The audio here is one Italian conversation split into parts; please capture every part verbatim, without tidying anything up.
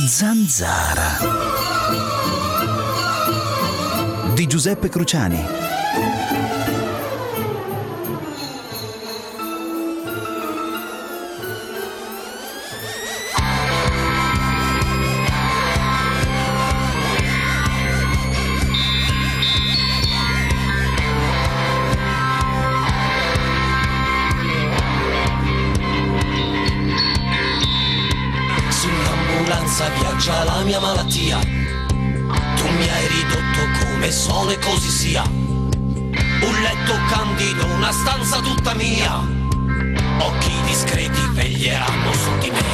Zanzara di Giuseppe Cruciani. Viaggia la mia malattia, tu mi hai ridotto come sono e così sia. Un letto candido, una stanza tutta mia, occhi discreti veglieranno su di me,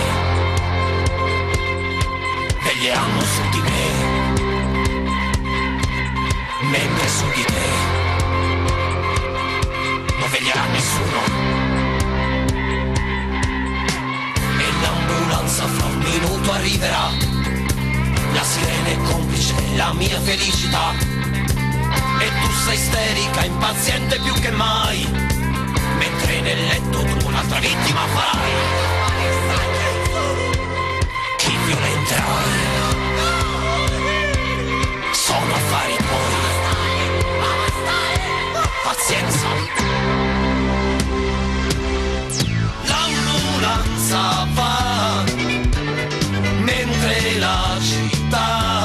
veglieranno su di me, mentre su di te non veglierà nessuno. L'ambulanza fra un minuto arriverà, la sirena è complice, la mia felicità, e tu sei isterica, impaziente più che mai, mentre nel letto tu un'altra vittima farai. Chi violenterai sono affari tuoi, pazienza. L'ambulanza va mentre la città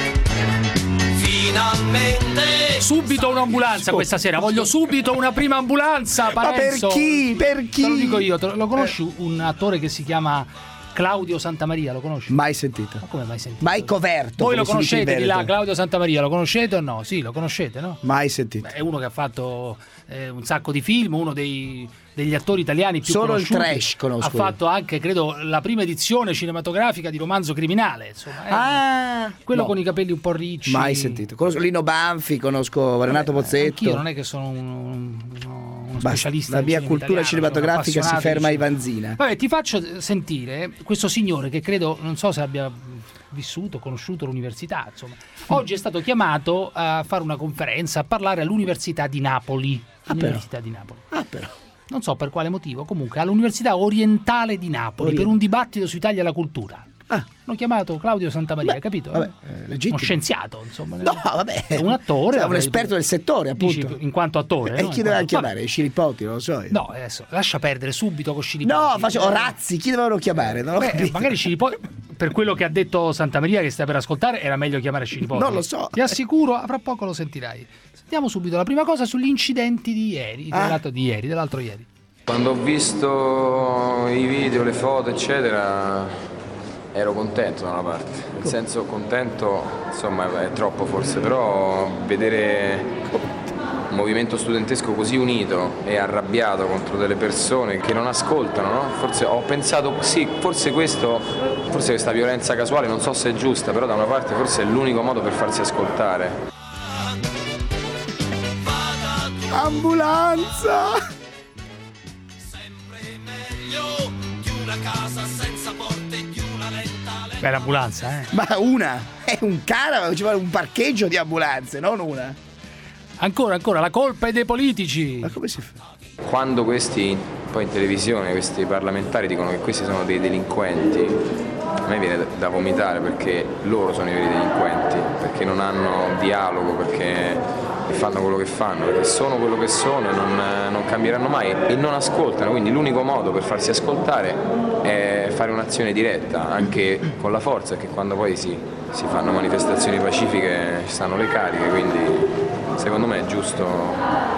finalmente. Subito un'ambulanza questa sera, voglio subito una prima ambulanza. Parenzo. Ma per chi? Per chi? Te lo dico io, te lo, lo conosci eh. un attore che si chiama Claudio Santamaria, lo conosci? Mai sentito. Ma come mai sentito? Mai coperto. Voi lo conoscete di là, Claudio Santamaria, lo conoscete o no? Sì, lo conoscete, no? Mai sentito. Beh, è uno che ha fatto eh, un sacco di film, uno dei, degli attori italiani più Solo conosciuti. Solo il trash conosco. Ha fatto anche, credo, la prima edizione cinematografica di Romanzo Criminale, insomma. Eh, ah! Quello no. con i capelli un po' ricci. Mai sentito. Conosco Lino Banfi, conosco Renato Vabbè, Pozzetto. Anch'io non è che sono un, un, uno specialista. La mia cinema cultura italiano, cinematografica si ferma ai Vanzina. Vabbè, ti faccio sentire questo signore che credo, non so se abbia vissuto, conosciuto l'università, insomma. Oggi è stato chiamato a fare una conferenza, a parlare all'Università di Napoli. Ah, Università però. di Napoli. Ah, però. Non so per quale motivo, comunque all'Università Orientale di Napoli, Orient- per un dibattito su Italia e la cultura. Ah. Hanno chiamato Claudio Santamaria, Beh, capito? Vabbè, eh, Uno scienziato, insomma. No, vabbè. È un attore. È un esperto del settore, appunto. Dici, in quanto attore. E no? chi doveva quanto... chiamare? Scilipoti, non lo so io. No, adesso lascia perdere subito con Scilipoti. No, facevo Razzi, chi dovevano chiamare? Non ho Beh, capito. magari Scilipoti, per quello che ha detto Santamaria che stai per ascoltare, era meglio chiamare Scilipoti. Non lo so. Ti assicuro, fra poco lo sentirai. Sentiamo subito la prima cosa sugli incidenti di ieri, Ah. dell'altro di ieri, dell'altro ieri. Quando ho visto i video, le foto, eccetera, ero contento da una parte. Nel senso, contento, insomma, è troppo forse, però vedere un movimento studentesco così unito e arrabbiato contro delle persone che non ascoltano, no? Forse ho pensato, sì, forse questo, forse questa violenza casuale, non so se è giusta, però da una parte forse è l'unico modo per farsi ascoltare. Ambulanza! Beh, l'ambulanza, eh. Ma una, è un cara, ci vuole un parcheggio di ambulanze, non una. Ancora, ancora, la colpa è dei politici. Ma come si fa? Quando questi, poi in televisione, questi parlamentari dicono che questi sono dei delinquenti, a me viene da vomitare, perché loro sono i veri delinquenti, perché non hanno dialogo, perché fanno quello che fanno, perché sono quello che sono e non, non cambieranno mai e non ascoltano, quindi l'unico modo per farsi ascoltare è fare un'azione diretta, anche con la forza, che quando poi si, si fanno manifestazioni pacifiche ci stanno le cariche, quindi secondo me è giusto.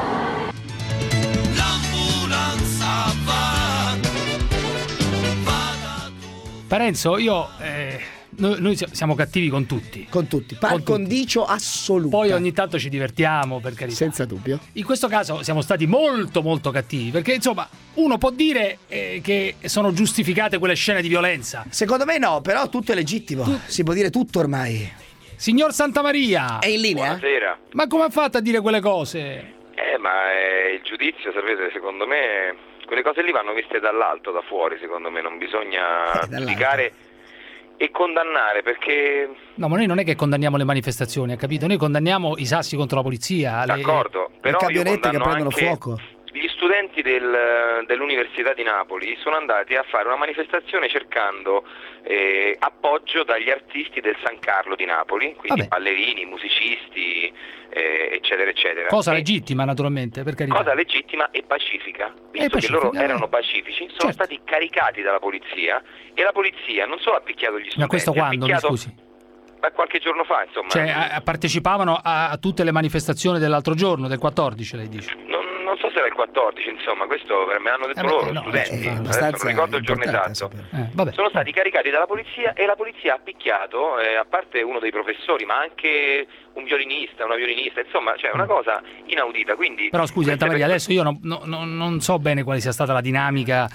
Parenzo, io eh, noi, noi siamo cattivi con tutti. Con tutti, par Con tutti. condicio assoluto. Poi ogni tanto ci divertiamo, per carità. Senza dubbio. In questo caso siamo stati molto molto cattivi, perché insomma uno può dire eh, che sono giustificate quelle scene di violenza. Secondo me no, però tutto è legittimo. Tu- Si può dire tutto ormai. Signor Santamaria, È in linea? Buonasera. ma come ha fatto a dire quelle cose? Eh, ma eh, il giudizio, sapete, secondo me quelle cose lì vanno viste dall'alto, da fuori, secondo me, non bisogna Eh, dall'alto. giudicare e condannare, perché No, ma noi non è che condanniamo le manifestazioni, ha capito? Noi condanniamo i sassi contro la polizia. le- d'accordo, però Le io camionette che condanno prendono anche fuoco. gli studenti studenti del, dell'Università di Napoli sono andati a fare una manifestazione cercando eh, appoggio dagli artisti del San Carlo di Napoli, quindi Vabbè. ballerini, musicisti, eh, eccetera, eccetera. Cosa E- legittima, naturalmente, per carità. Cosa legittima e pacifica, visto pacifica, che loro eh. erano pacifici, sono Certo. stati caricati dalla polizia e la polizia non solo ha picchiato gli studenti, Ma questo ha quando, mi picchiato- scusi? Ma qualche giorno fa, insomma. Cioè, a- partecipavano a, a tutte le manifestazioni dell'altro giorno, del quattordici, lei dice? Non, non so se era il quattordici, insomma, questo me l'hanno detto Eh beh, loro, no, studenti. eh, Adesso abbastanza non ricordo il giorno importante esatto. sapere. Eh, vabbè. Sono stati caricati dalla polizia e la polizia ha picchiato, eh, a parte uno dei professori, ma anche un violinista, una violinista, insomma, cioè una cosa inaudita. Quindi Però scusi, queste Santa Maria, persone- adesso io non, non- non so bene quale sia stata la dinamica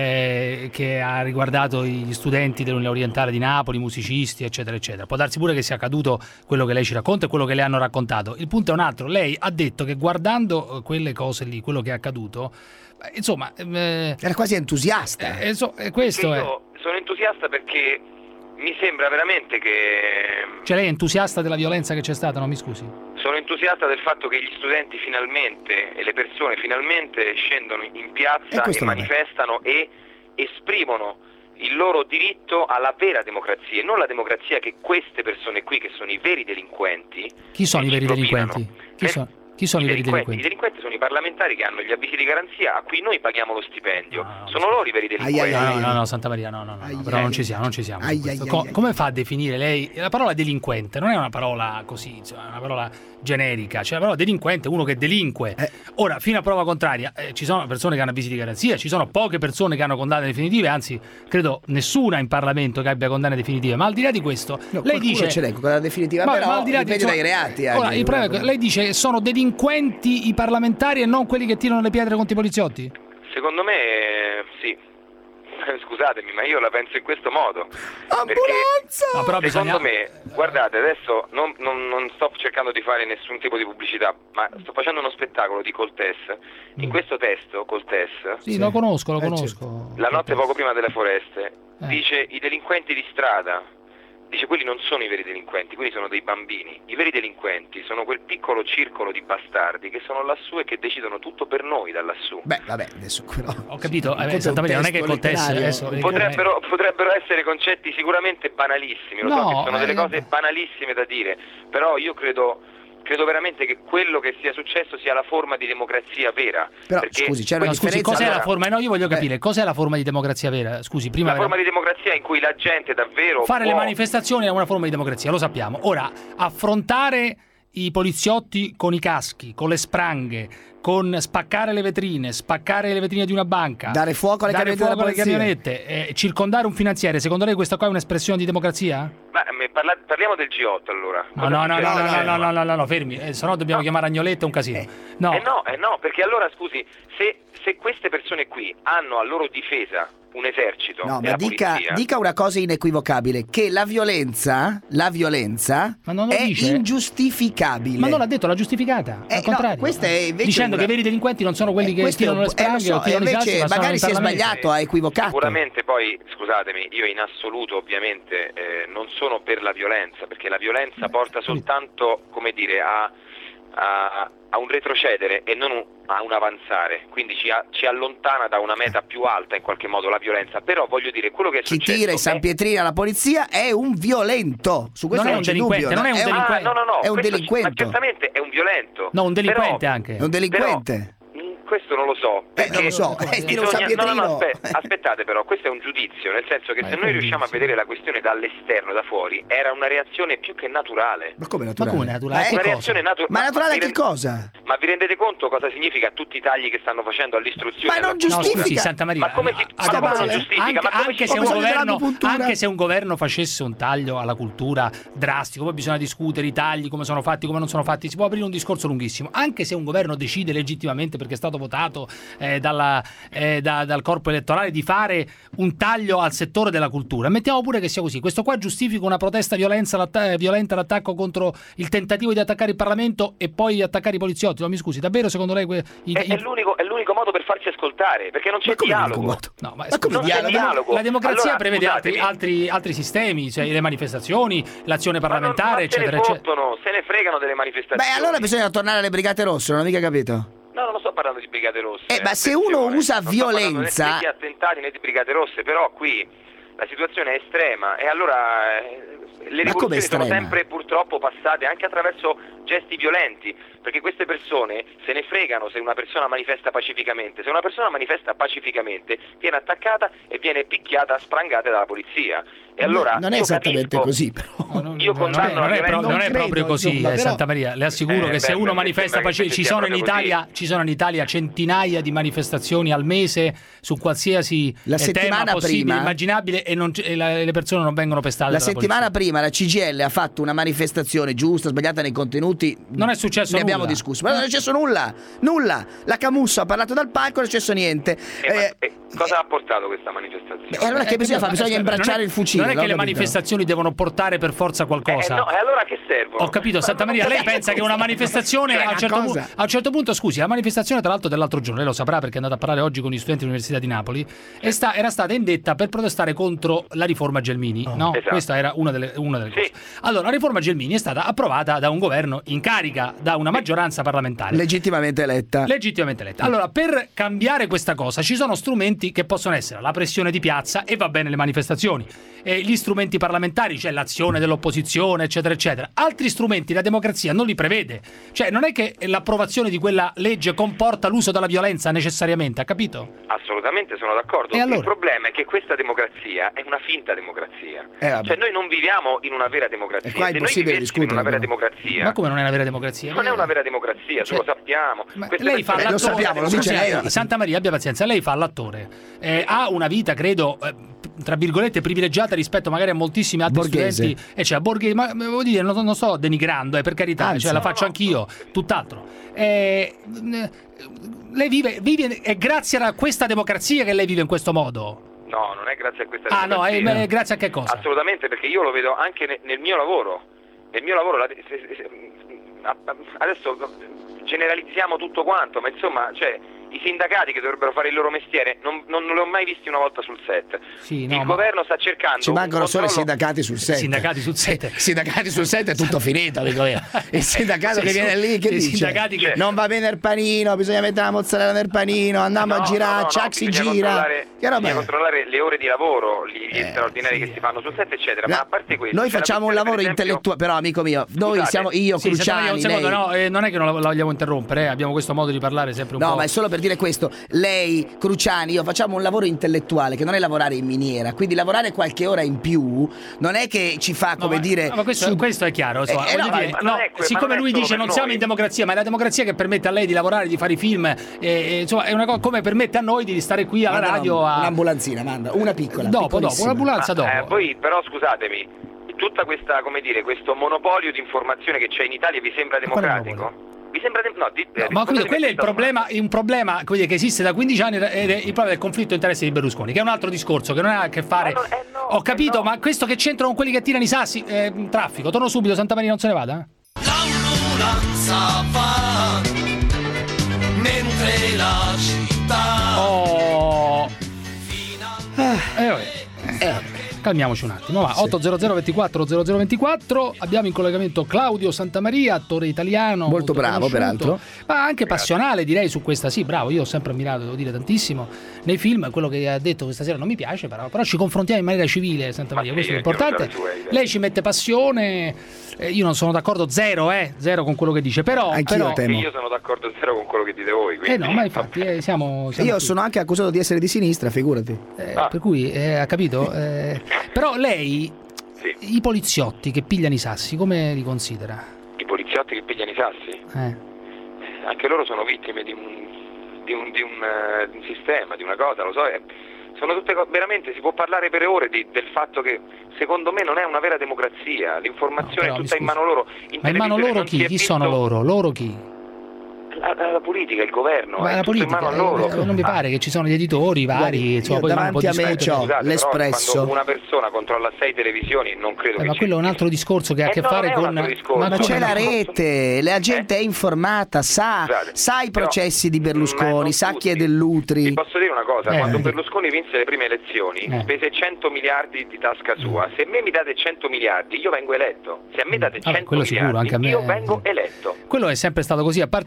eh, che ha riguardato gli studenti dell'Unione Orientale di Napoli, musicisti, eccetera, eccetera. Può darsi pure che sia accaduto quello che lei ci racconta e quello che le hanno raccontato. Il punto è un altro. Lei ha detto che guardando eh, quelle cose lì, quello che è accaduto, eh, insomma, eh, Era quasi entusiasta. eh, so- eh, che questo è. io sono entusiasta perché mi sembra veramente che Cioè lei è entusiasta della violenza che c'è stata, no? Mi scusi. sono entusiasta del fatto che gli studenti finalmente e le persone finalmente scendono in E piazza questo e vabbè. manifestano e esprimono il loro diritto alla vera democrazia e non la democrazia che queste persone qui, che sono i veri delinquenti, Chi sono che i ci veri propinano. delinquenti? Chi, Eh, so- chi sono i veri delinquenti? I delinquenti sono i parlamentari che hanno gli avvisi di garanzia a cui noi paghiamo lo stipendio. No, no, sono no. loro i veri Ai, delinquenti. ai, No, ai. no, no, no, Santa Maria, no, no, no, Ai, no, però ai. non ci siamo, non ci siamo. Ai, in questo. ai, Co- ai, ai. come fa a definire lei? La parola delinquente non è una parola così, insomma, è una parola generica, cioè la parola delinquente è uno che delinque. Eh. Ora, fino a prova contraria, eh, ci sono persone che hanno avvisi di garanzia, ci sono poche persone che hanno condanne definitive, anzi, credo nessuna in Parlamento che abbia condanne definitive, ma al di là di questo, No, lei qualcuno dice... ce l'è con la definitiva, Ma- però ma al di là di- dipende dai insomma, reati. ora, anche. il problema è che lei dice che sono delinquenti i parlamentari e non quelli che tirano le pietre contro i poliziotti? Secondo me eh, sì. Scusatemi, ma io la penso in questo modo. Ambulanza! No, però Secondo bisogna... me, guardate, adesso non, non- non sto cercando di fare nessun tipo di pubblicità, ma sto facendo uno spettacolo di Coltes. In Mm. questo testo, Coltes, Sì, Sì. lo conosco, lo Eh, conosco. la notte poco prima delle foreste, Eh. dice i delinquenti di strada. Dice quelli non sono i veri delinquenti, quelli sono dei bambini. I veri delinquenti sono quel piccolo circolo di bastardi che sono lassù e che decidono tutto per noi da lassù. Beh, vabbè, adesso però. Ho capito, Un eh, conto Santa Maria, non è che testo col testo letterario. adesso... Potrebbero, potrebbero essere concetti sicuramente banalissimi, lo so No, che sono delle eh, cose banalissime da dire, però io credo, credo veramente che quello che sia successo sia la forma di democrazia vera. Però, perché scusi, c'è una No, scusi, differenza. cos'è allora- la forma? No, io voglio capire, cos'è la forma di democrazia vera? Scusi, prima la vera- forma di democrazia in cui la gente davvero fare può... le manifestazioni è una forma di democrazia, lo sappiamo. Ora, affrontare i poliziotti con i caschi, con le spranghe, con spaccare le vetrine, spaccare le vetrine di una banca, Dare fuoco alle dare camionette fuoco alle della polizia. camionette, eh, circondare un finanziere, secondo lei questa qua è un'espressione di democrazia? Ma, me- parla- parliamo del G otto allora. No, Cosa no, no, no, succede? no, no, no, no, no, no, fermi, eh, se no dobbiamo chiamare Agnoletta, è un casino. No, Eh no, eh no, perché allora scusi, se, se queste persone qui hanno a loro difesa un esercito No, e ma la dica, polizia, dica una cosa inequivocabile, che la violenza, la violenza Ma non lo è dice? ingiustificabile. ma non l'ha detto, l'ha giustificata, Eh, al no, contrario. questa è invece dicendo una- che i veri delinquenti non sono quelli Eh, che questo è tirano un le po'- eh, lo spranghe so, o tirano e i sassi, invece ma sono magari in si è Parlamento. sbagliato, ha equivocato. Sicuramente poi, scusatemi, io in assoluto ovviamente eh, non sono per la violenza, perché la violenza porta soltanto, come dire, a, a, a un retrocedere e non un- a un avanzare, quindi ci, a- ci allontana da una meta più alta in qualche modo la violenza, però voglio dire, quello che è Chi successo... tira i San è- Pietrini alla polizia è un violento. Su questo Non è non, un c'è delinquente, dubbio. non è un un, delinquente. Ah, no, no, no, È un questo- delinquente. Ma certamente è un violento. No, un delinquente però- anche. è un delinquente. Però, mh, questo non lo so. Eh, non lo so, perché eh, tira un San bisogna- no, no, no, Pietrino. aspe- aspettate però, questo è un giudizio, nel senso che Ma se è noi un riusciamo a giudizio. vedere la questione dall'esterno, da fuori, era una reazione più che naturale. Ma come Ma naturale? come naturale? Ma, Che Una cosa? reazione natu- ma naturale vi che rend- cosa? Ma vi rendete conto cosa significa tutti i tagli che stanno facendo all'istruzione? Ma non alla- No, giustifica. scusi, Santa Maria. Ma come si- ah, ma ah, come ah, si giustifica? Anche, Ma come anche si- se un come si vede governo, l'acupuntura? anche se un governo facesse un taglio alla cultura drastico, poi bisogna discutere i tagli, come sono fatti, come non sono fatti, si può aprire un discorso lunghissimo. Anche se un governo decide legittimamente, perché è stato votato eh, dalla, eh, da- dal corpo elettorale, di fare un taglio al settore della cultura, mettiamo pure che sia così. Questo qua giustifica una protesta violenza, l'atta- eh, violenta, l'attacco contro il tentativo di attaccare il Parlamento e poi attaccare i poliziotti. No, mi scusi, davvero secondo lei que- i- È, i- è l'unico, è l'unico modo per farsi ascoltare, perché non c'è Ma come dialogo. l'unico modo? No, ma Ma scusi, come non c'è dialogo? dialogo. la democrazia Allora, prevede altri, scusatemi. altri, altri sistemi, cioè le manifestazioni, l'azione Ma non- parlamentare, ma se eccetera, ne eccetera. fottono, se ne fregano delle manifestazioni. Beh, allora bisogna tornare alle Brigate Rosse, non ho mica capito. No, non sto parlando di Brigate Rosse. Eh, ma se uno usa non violenza... Non di attentati né di Brigate Rosse, però qui la situazione è estrema e allora eh, le rivoluzioni sono sempre purtroppo passate anche attraverso gesti violenti, perché queste persone se ne fregano se una persona manifesta pacificamente. Se una persona manifesta pacificamente viene attaccata e viene picchiata, sprangata dalla polizia. E allora non è esattamente capisco, così, però. No, io non, condanno non, è, pro- non non è credo, proprio così, insomma, eh, però... Santa Maria. Le assicuro Eh, che se beh, uno beh, manifesta sembra che pacificamente, ci sono in Italia, ci sono in Italia centinaia di manifestazioni al mese su qualsiasi La eh, settimana tema possibile, prima- immaginabile, e, non, e la- le persone non vengono pestate. La dalla settimana polizia. prima la C G I L ha fatto una manifestazione giusta, sbagliata nei contenuti. Non è successo ne abbiamo nulla. discusso, ma non è successo nulla. Nulla. La Camusso ha parlato dal palco, non è successo niente. Eh, ma- Eh, eh, cosa ha portato questa manifestazione? e allora che Eh, bisogna ma- fare? Bisogna aspetta, imbracciare non è- il fucile. Non è che ho le capito. manifestazioni devono portare per forza qualcosa. Eh, no, e allora che servono? Ho capito, Santa Maria, lei pensa che una manifestazione a un, certo cosa. pu- a un certo punto, scusi, la manifestazione tra l'altro dell'altro giorno, lei lo saprà perché è andata a parlare oggi con gli studenti dell'Università di Napoli, e sta- era stata indetta per protestare contro la riforma Gelmini, no? Esatto. Questa era una delle, una delle Sì. cose. Allora, la riforma Gelmini è stata approvata da un governo in carica, da una maggioranza parlamentare. Legittimamente eletta. Legittimamente eletta. Allora, per cambiare questa cosa ci sono strumenti che possono essere la pressione di piazza, e va bene le manifestazioni, e gli strumenti parlamentari, cioè l'azione dell'opposizione, eccetera, eccetera. Altri strumenti la democrazia non li prevede. Cioè, non è che l'approvazione di quella legge comporta l'uso della violenza necessariamente, ha capito? Assolutamente sono d'accordo. E allora? Il problema è che questa democrazia è una finta democrazia. Eh, vabbè. Cioè noi non viviamo in una vera democrazia. E qua è Se noi impossibile vivessimo in una discutere, vera però. democrazia, Ma come non è una vera democrazia? non è una vera democrazia, Cioè, lo sappiamo. Ma Queste lei fa persone- Eh, lo l'attore, sappiamo, lo dice scusi, lei. Santa Maria, abbia pazienza, lei fa l'attore, eh, ha una vita, credo, eh, tra virgolette privilegiata rispetto magari a moltissimi altri Borghese. studenti, e cioè Borghese, ma ma voglio dire, non, non sto denigrando, eh, per carità, Anzi. cioè, la No, faccio no. anch'io, tutt'altro. Eh, eh, lei vive, vive, è grazie a questa democrazia che lei vive in questo modo? No, non è grazie a questa Ah no, è, democrazia. è grazie a che cosa? Assolutamente, perché io lo vedo anche ne- nel mio lavoro. Nel mio lavoro, la- se- se- a- a- adesso generalizziamo tutto quanto, ma insomma, cioè, i sindacati che dovrebbero fare il loro mestiere non, non, non li ho mai visti una volta sul set. Sì, no, il ma- governo sta cercando Ci un mancano solo i controllo- sindacati sul set. Sindacati sul set. Eh, sindacati sul set è tutto finito, amico mio. Il sindacato Sì, che sì, viene lì che sì, dice? sindacati che- Non va bene il panino, bisogna mettere la mozzarella nel panino, andiamo No, a girare, no, no, Chuck no, si bisogna gira. controllare- Che roba bisogna è? controllare le ore di lavoro, gli, gli Eh, straordinari sì. che si fanno sul set, eccetera. No, Ma a parte questo, noi c'è la facciamo un questione, lavoro per esempio- intellettuale, però amico mio, noi Scusate. siamo io, Sì, Santa Maria, Cruciani, un secondo, lei. no, eh, non è che non la, la vogliamo interrompere, eh, abbiamo questo modo di parlare sempre un No, po'. ma è solo per dire questo. Lei, Cruciani, io facciamo un lavoro intellettuale che non è lavorare in miniera, quindi lavorare qualche ora in più non è che ci fa, No, come ma- dire... no, ma questo, su- questo è chiaro, insomma, Eh, eh, voglio no, dire, ma no, non è que- ma siccome non è lui solo dice per non siamo noi. in democrazia, ma è la democrazia che permette a lei di lavorare, di fare i film, e, e, insomma è una cosa come permette a noi di stare qui alla Manda radio una- a... un'ambulanzina, manda, una piccola. dopo, dopo, piccolissima. un'ambulanza Ah, dopo. eh, poi però scusatemi, tutta questa, come dire, questo monopolio di informazione che c'è in Italia vi sembra quale democratico? Vi sembra de- no, di- No, ma quello, quello è il problema, un problema come dire, che esiste da quindici anni, ed è il problema del conflitto di interessi di Berlusconi, che è un altro discorso che non ha a che fare. Ma non- eh no, Ho capito, eh no. ma questo che c'entra con quelli che tirano i sassi, eh, traffico. Torno subito, Santa Maria, non se ne vada. eh? L'ambulanza va mentre la città Oh. Eh, vabbè. Eh, calmiamoci un attimo, va. otto zero zero ventiquattro zero zero ventiquattro. Abbiamo in collegamento Claudio Santamaria, attore italiano Molto bravo, conosciuto, peraltro. ma anche passionale, direi, su questa. Sì, bravo, io ho sempre ammirato, devo dire, tantissimo nei film. Quello che ha detto questa sera non mi piace, però, però ci confrontiamo in maniera civile, Santamaria, Ma questo sì, è importante. anche non c'è la sua, Lei ci mette passione, eh, io non sono d'accordo zero, eh, zero con quello che dice, però, Anch'io però E temo. io sono d'accordo zero con quello che dite voi. eh Quindi, no, ma infatti eh, siamo, siamo Io qui. sono anche accusato di essere di sinistra, figurati. Eh, Ah. per cui eh, ha capito? Eh, però lei Sì. i poliziotti che pigliano i sassi come li considera? I poliziotti che pigliano i sassi, Eh. anche loro sono vittime di un, di un, di un, eh, di un sistema, di una cosa, lo so. eh, Sono tutte cose, veramente si può parlare per ore di- del fatto che secondo me non è una vera democrazia, l'informazione No, però, è tutta mi in scusi. mano loro. In Ma in mano televisione loro non si chi? è Chi visto- sono loro? Loro chi? La, la- la politica, il governo, Ma è la tutto in politica, mano a loro. eh, non mi Ah, pare che ci sono gli editori vari, Guardi, insomma, io poi vanno un po' davanti a me discutere. c'ho Scusate, però l'Espresso. quando una persona controlla sei televisioni non credo Eh, che ma ci- quello è un altro discorso che ha a Eh, che no, fare non è un con... altro discorso. Ma come c'è la no? rete, la gente è informata, sa, Scusate, sa i però- processi di ma Berlusconi, non sa chi è tutti. dell'Utri. Vi posso dire una cosa, Eh, quando eh. Berlusconi vinse le prime elezioni Eh. spese cento miliardi di tasca sua. Se a me mi date cento miliardi io vengo eletto. Se a me date Vabbè, cento quello sicuro, miliardi anche a me- io vengo eletto. Quello è sempre stato così, a parte che i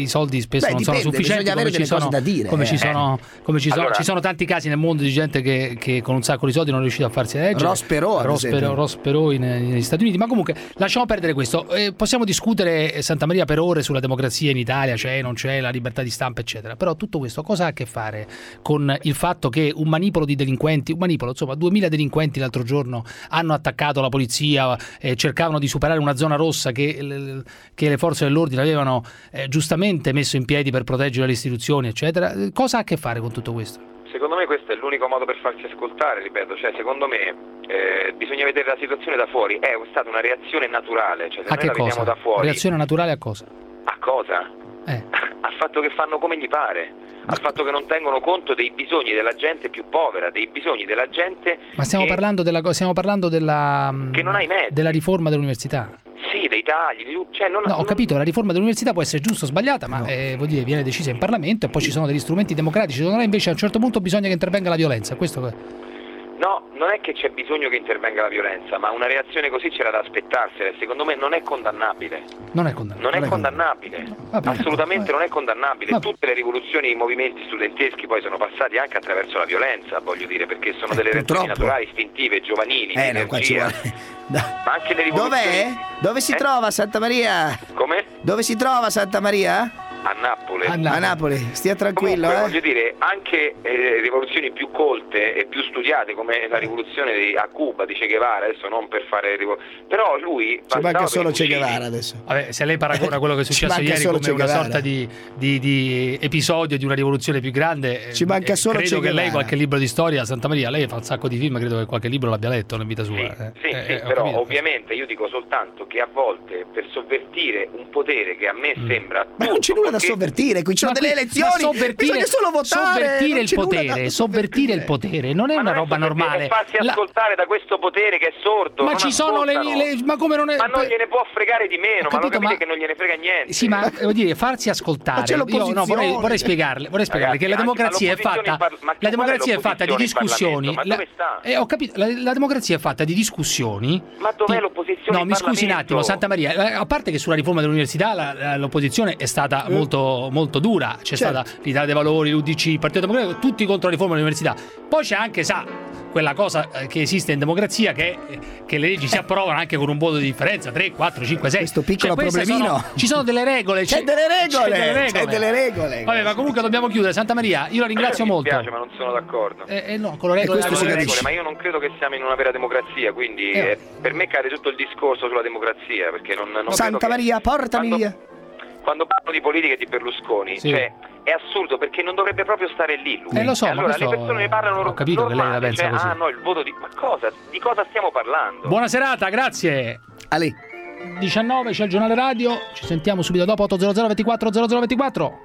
soldi spesso Beh, non dipende, sono sufficienti, bisogna avere come, ci delle sono, cose da dire, come, eh. ci sono, come ci sono Allora- ci sono tanti casi nel mondo di gente che, che con un sacco di soldi non è riuscita a farsi eleggere. Ross Perot, ad Ross esempio. Perot, Ross Perot in- negli Stati Uniti. Ma comunque lasciamo perdere questo. Eh, possiamo discutere, eh, Santa Maria, per ore sulla democrazia in Italia, c'è, non c'è, la libertà di stampa eccetera, però tutto questo cosa ha a che fare con il fatto che un manipolo di delinquenti, un manipolo, insomma duemila delinquenti l'altro giorno hanno attaccato la polizia, eh, cercavano di superare una zona rossa che, l- che le forze dell'ordine avevano eh, giustamente messo in piedi per proteggere le istituzioni eccetera. Eh, cosa ha a che fare con tutto questo? Secondo me questo è l'unico modo per farsi ascoltare, ripeto, cioè secondo me eh, bisogna vedere la situazione da fuori, è stata una reazione naturale, cioè se A noi che la vediamo cosa? da fuori. Reazione naturale a cosa? A cosa? Eh. Al fatto che fanno come gli pare, al fatto che non tengono conto dei bisogni della gente più povera, dei bisogni della gente Ma stiamo che, parlando della co- stiamo parlando della che non ha i mezzi. della riforma dell'università. Sì, dei tagli, di- cioè non, No, ho non- capito, la riforma dell'università può essere giusta o sbagliata, ma eh, vuol dire viene decisa in Parlamento e poi ci sono degli strumenti democratici. Secondo me invece a un certo punto bisogna che intervenga la violenza. Questo No, non è che c'è bisogno che intervenga la violenza, ma una reazione così c'era da aspettarsela e secondo me non è condannabile. non è condannabile. Non è condannabile, Va bene. assolutamente non è condannabile. Va- Tutte le rivoluzioni e i movimenti studenteschi poi sono passati anche attraverso la violenza, voglio dire, perché sono delle reazioni purtroppo. naturali, istintive, giovanili, Eh, di no, qua ci energia. vuole. No. Ma anche le rivoluzioni... Dov'è? Dove si Eh? trova Santa Maria? Come? Dove si trova Santa Maria? A Napoli. A Napoli. A Napoli, stia tranquillo, Comunque, eh. voglio dire, anche eh, rivoluzioni più colte e più studiate come la rivoluzione di, a Cuba di Che Guevara, adesso non per fare rivol- però lui Ci passava manca per solo i Che fucili. Guevara adesso. Vabbè, se lei paragona quello che è Ci successo manca ieri solo come Che una Guevara. sorta di, di- di episodio di una rivoluzione più grande, eh, Ci manca eh, solo credo Che che lei Guevara. qualche libro di storia, Santa Maria, lei fa un sacco di film, credo che qualche libro l'abbia letto nella vita sua. Sì, eh. sì, Eh, sì, eh, ho però capito. ovviamente io dico soltanto che a volte per sovvertire un potere che a me Mm. sembra Ma non c'è nulla da perché- sovvertire, qui ci sono Ma delle qui- elezioni. ma sovvertire, bisogna solo votare. sovvertire non il c'è nulla potere, da sovvertire il potere non è Ma una non roba sovvertire, normale. è farsi La- ascoltare da questo potere che è sordo. ma non ci sono le, ascoltano. le- ma come non è Ma non gliene può fregare di Ho meno, ma lo capito, capite ma- che non gliene frega niente. Sì, ma vuol dire farsi Ma ascoltare. c'è Io no, l'opposizione. vorrei, vorrei spiegarle, vorrei spiegarle Ragazzi, che la anche democrazia è l'opposizione fatta in par- ma la qual è democrazia è fatta di l'opposizione in discussioni. Parlamento? Ma dove sta? eh, ho capito, la, la democrazia è fatta di discussioni. Ma dov'è di- l'opposizione No, in mi scusi un Parlamento? attimo, Santa Maria, eh, a parte che sulla riforma dell'università la- la- l'opposizione è stata molto, molto dura, c'è Certo. stata l'Italia dei Valori, l'U D C, il Partito Democratico, tutti contro la riforma dell'università. Poi c'è anche, sa, quella cosa eh, che esiste in democrazia che, che le leggi si approvano anche con un voto di differenza, tre, quattro, cinque, sei. Questo piccolo Cioè, queste problemino. sono- ci sono delle regole. C'è delle regole, c'è delle c'è delle regole. Vabbè, ma comunque dobbiamo chiudere. Santa Maria, io la ringrazio Mi molto. dispiace, ma non sono d'accordo. Eh, eh, no, con le regole, questo Con si le capisce. regole, ma io non credo che siamo in una vera democrazia, quindi Eh. eh, per me cade tutto il discorso sulla democrazia, perché non, non credo Santa che- Maria, portami quando, via. Quando parlo di politica e di Berlusconi, Sì. cioè è assurdo perché non dovrebbe proprio stare lì lui. Eh, lo so, E ma allora le questo, persone eh, ne parlano ho capito che lei la normale, pensa cioè, così. ah no, il voto di ma cosa? Di cosa stiamo parlando? Buona serata, grazie. Ali. diciannove c'è il giornale radio. Ci sentiamo subito dopo. otto zero zero ventiquattro zero zero ventiquattro.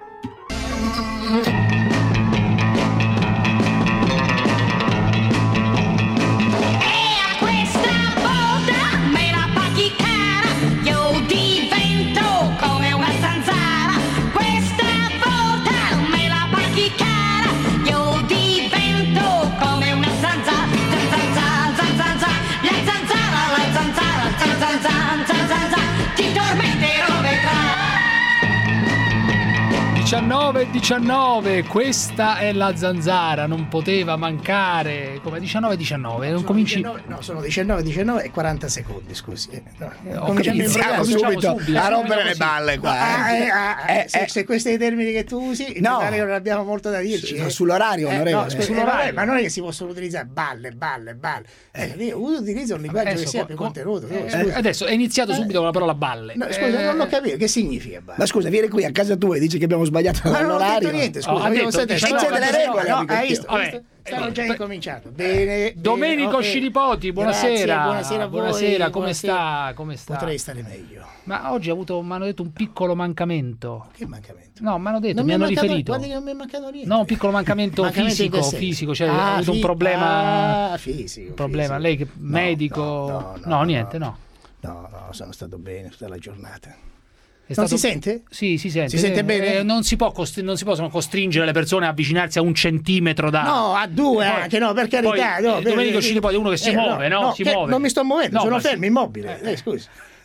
E a questa volta me la paghi cara, io divento come una zanzara. Questa volta me la paghi cara, io divento come una zanzara. Zanzara, zanzara, la zanzara, la zanzara, zanzara, zanzara, ti tormenterò, vedrai. diciannove diciannove, questa è la zanzara, non poteva mancare. Come diciannove diciannove, non cominci. diciannove, no, sono diciannove diciannove e quaranta secondi, scusi. Eh, no, ho cominciamo capito. a Iniziamo imbrogare. cominciamo subito subito, a subito rompere le così. balle qua. Ah, eh. eh, ah, Eh, se, eh. se questi sono i termini che tu usi, No. mi pare che non abbiamo molto da dirci. Su- eh. sull'orario, Eh, onorevole. no, scusi, eh, Sull'orario. vabbè, ma non è che si possono utilizzare balle, balle, balle. Eh, io utilizzo un linguaggio Adesso, che sia co- più co- contenuto. eh, scusi. adesso è iniziato subito con la parola balle. No, scusa, Eh, non ho capito che significa balle. Ma scusa, vieni qui a casa tua e dici che abbiamo sbagliato Ma non ho l'orario. detto niente, Oh, scusa. ha io detto state- diciannove, c'è delle diciannove, regole. No, amico. hai visto? Vabbè. visto? Stanno Eh, già beh. incominciato. Bene, Domenico bene, ok. Scilipoti, buonasera. Grazie, buonasera a voi. Buonasera, come buonasera. sta? Come sta? Potrei stare meglio. Ma oggi ha avuto, mi hanno detto, un piccolo mancamento. Che mancamento? No, mi hanno detto, Non mi è hanno mancato- riferito. guardi che non mi è mancato niente. No, un piccolo mancamento, Mancamento in fisico, che senso? fisico, cioè Ah, ha avuto un fi- problema. ah, fisico. problema. fisico. Lei che No, medico? No, no, no, niente, no. No, no, sono stato bene tutta la giornata. È Non stato- si sente? Sì, si sente. Si sente Eh, bene? eh, non, si può costri- non si possono costringere le persone a avvicinarsi a un centimetro da. No, a due E poi- anche, no, per carità. poi, no, eh, per- Domenico Scilipoti è uno che si eh, muove, no? Si che muove. Non mi sto muovendo, No, sono ma si- fermo, immobile. Eh, scusi.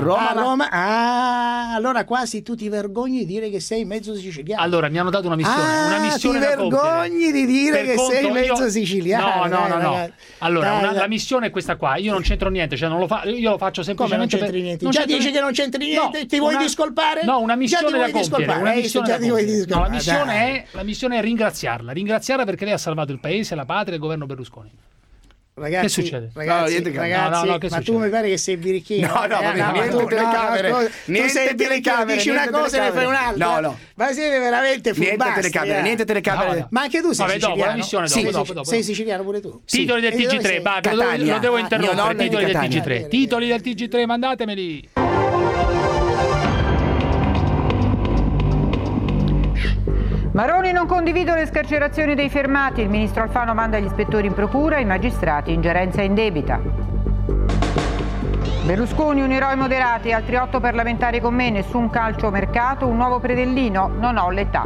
Roma, a ma- Roma, Ah, allora quasi tu ti vergogni di dire che sei mezzo siciliano. Allora, mi hanno dato una missione, Ah, una missione ti da compiere. vergogni di dire Per che conto- sei mezzo io- siciliano. No, no, dai, no, no. ragazzi. Allora, Dai, una- dai. la missione è questa qua. Io non c'entro niente, cioè non lo fa, io lo faccio Come non semplicemente c'entri per- niente? non Già c'entro dici niente. che non c'entri niente? No, Ti vuoi una- discolpare? No, una Già missione ti da vuoi compiere. discolpare? Una Eh, missione già da ti vuoi compiere. No, la discolpare, missione dai. è la missione è ringraziarla, ringraziarla perché lei ha salvato il paese, la patria e il governo Berlusconi. Ragazzi, Che succede? Ragazzi, No, niente che- ragazzi, no, no, che ma succede? tu mi pare che sei birichino. No, no, Eh, vabbè, ma niente tu- telecamere, no, no, niente tu sei birichino, telecamere, dici una niente cosa e ne fai telecamere. un'altra. No, no. Ma siete veramente Niente furbasti. telecamere, eh. niente telecamere. No, no. Ma anche tu sei Vabbè, dopo, siciliano? la missione dopo, Sì, dopo, sei- dopo. sei siciliano pure tu? Titoli del Sì. T G E dove tre, sei? va, lo devo, Catania. lo devo Ah, mio interrompere. nonno è di Titoli del Catania. T G tre. Titoli del T G tre, mandatemeli. Maroni non condivide le scarcerazioni dei fermati, il ministro Alfano manda gli ispettori in procura, i magistrati ingerenza indebita. Berlusconi unirò i moderati, altri otto parlamentari con me, nessun calciomercato, un nuovo predellino, non ho l'età.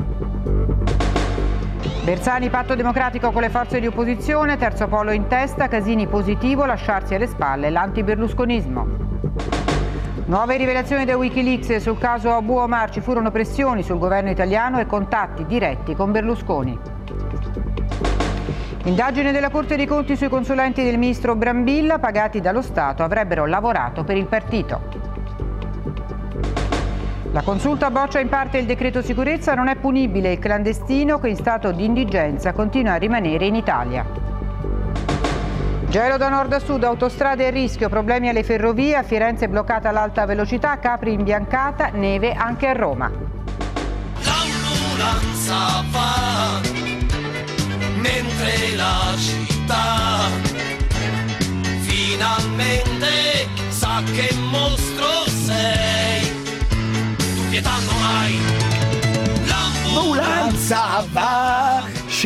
Bersani patto democratico con le forze di opposizione, terzo polo in testa, Casini positivo, lasciarsi alle spalle l'antiberlusconismo. Nuove rivelazioni da Wikileaks sul caso Abu Omar, ci furono pressioni sul governo italiano e contatti diretti con Berlusconi. Indagine della Corte dei Conti sui consulenti del ministro Brambilla, pagati dallo Stato, avrebbero lavorato per il partito. La consulta boccia in parte il decreto sicurezza, non è punibile il clandestino che in stato di indigenza continua a rimanere in Italia. Gelo da nord a sud, autostrade a rischio, problemi alle ferrovie, a Firenze bloccata l'alta velocità, Capri imbiancata, neve anche a Roma. L'ambulanza va mentre la città finalmente sa che mostro sei. Tu pietà non hai. L'ambulanza va,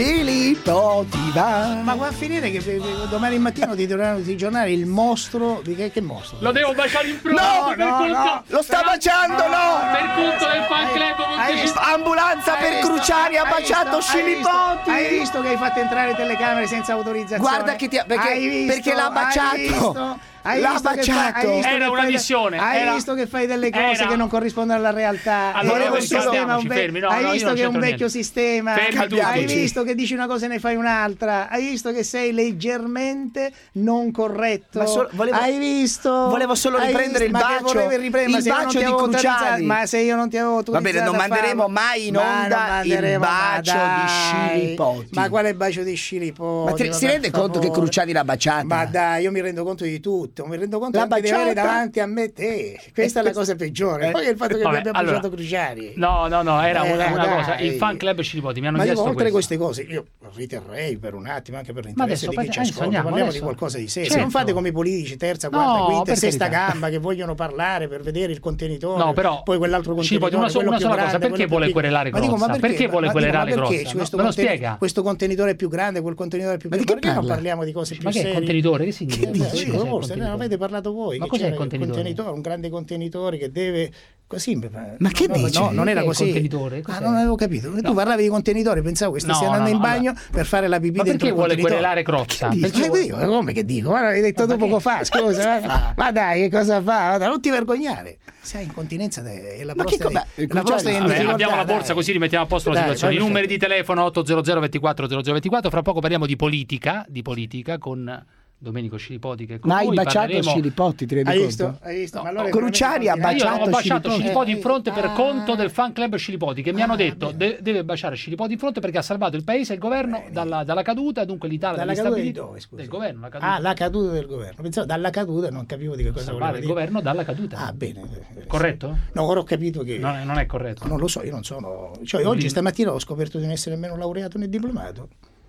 scilipoti va. Ma va a finire che eh, domani mattina ti dovranno ti giornare il mostro di che, che mostro? Lo devo baciare in prova. No, per no, conto- no, lo sta baciando, no! Per conto del fan club Hai Montecitorio. visto? Ambulanza Hai per visto? Cruciani ha Hai baciato visto? Hai visto? Scilipoti. Hai visto che hai fatto entrare telecamere senza autorizzazione? Guarda che ti ha- perché- Hai visto? perché l'ha Hai baciato. visto? Hai L'ha visto che baciato. fai- hai visto Era che una fai- missione, Hai era- visto che fai delle cose era- che non corrispondono alla realtà. Allora, Volevo noi solo- stiamoci un ve- fermi, no, hai no, io visto non che è un c'entro vecchio niente. sistema. Fermi tutti. Hai visto che dici una cosa e ne fai un'altra. Hai visto che sei leggermente non corretto. Ma solo- volevo- hai visto? volevo solo Hai riprendere visto? il Ma che bacio, volevi riprendere? il Se io non bacio ti di avevo Cruciani. autorizzato- Ma se io non ti avevo Va autorizzato bene, non a manderemo farlo. mai in Ma non onda il manderemo, bacio ma di dai. Scilipoti. Ma quale bacio di Scilipoti? Ma te- Ma si per rende conto che favore. Cruciani l'ha baciata? Ma dai, io mi rendo conto di tutto, mi rendo conto L'ha anche di avere baciata? davanti a me te. Questa è la cosa peggiore. Eh, Poi è il fatto che vabbè, mi abbia allora- baciato Cruciani. No, no, no, era Eh, una, una dai. cosa. Il fan club Scilipoti mi hanno Ma dico, chiesto oltre questo. queste cose, io riterrei per un attimo, anche per Ma l'interesse adesso, di chi adesso ci ascolta, andiamo, parliamo adesso. di qualcosa di serio. Certo. Non fate come i politici, terza, No, quarta, quinta, per sesta carità. gamba che vogliono parlare per vedere il contenitore. No, però, poi quell'altro Scilipoti, contenitore. una so- quello una più sola cosa, grande, perché quello vuole più piccolo. querelare Ma dico, ma Crozza? perché? Perché vuole Ma dico, ma querelare perché Crozza? questo Me lo conten- spiega? Questo contenitore è più grande, quel contenitore è più Ma di piccolo. che Perché non parla? parliamo di cose più Ma che è serie? contenitore? Che significa? Eh, Che dico, cos'è il forse contenitore? ne avete parlato voi. Ma che cos'è c'era il contenitore? un grande contenitore che deve così. Ma che no, dici? No, non era Che così. contenitore? Ah, Cos'è? non avevo capito. E tu No. parlavi di contenitore, pensavo che stessi No, andando no, in no, bagno allora. per fare la pipì Ma dentro perché il vuole contenitore. querelare Crozza? Che dici? Perché Ma vuole- io, come che dico? Guarda, l'hai detto Ma tu poco che- fa, scusa. fa? Ma, ma dai, che cosa fa? Guarda, non ti vergognare. Sai, incontinenza è la Ma che prostata. co- è- beh, la prostata è in Vabbè, difficoltà, abbiamo la borsa dai. così rimettiamo a posto la Dai, situazione. I vai, numeri perfetto. di telefono otto zero zero ventiquattro zero zero ventiquattro. Fra poco parliamo di politica, di politica con Domenico Scilipoti che è con Ma hai noi. baciato Parleremo- Scilipoti, ti rendi Hai conto? visto? Hai visto? No, Ma allora no. è Cruciani ha veramente- Io ho baciato baciato Scilipoti. Scilipoti in fronte per Ah. conto del fan club Scilipoti che mi hanno Ah, detto bene. de- deve baciare Scilipoti in fronte perché ha salvato il paese e il governo dalla, dalla caduta, dunque l'Italia Dalla caduta di dall'instabilità dove, scusa? del governo, la caduta. Ah, la caduta del governo. Pensavo dalla caduta, non capivo di che cosa Salvare voleva il dire. governo dalla caduta. Ah, bene. Corretto? No, ora ho capito che Non è, non è corretto. non lo so, io non sono. Cioè, oggi stamattina ho scoperto di non essere nemmeno laureato né diplomato.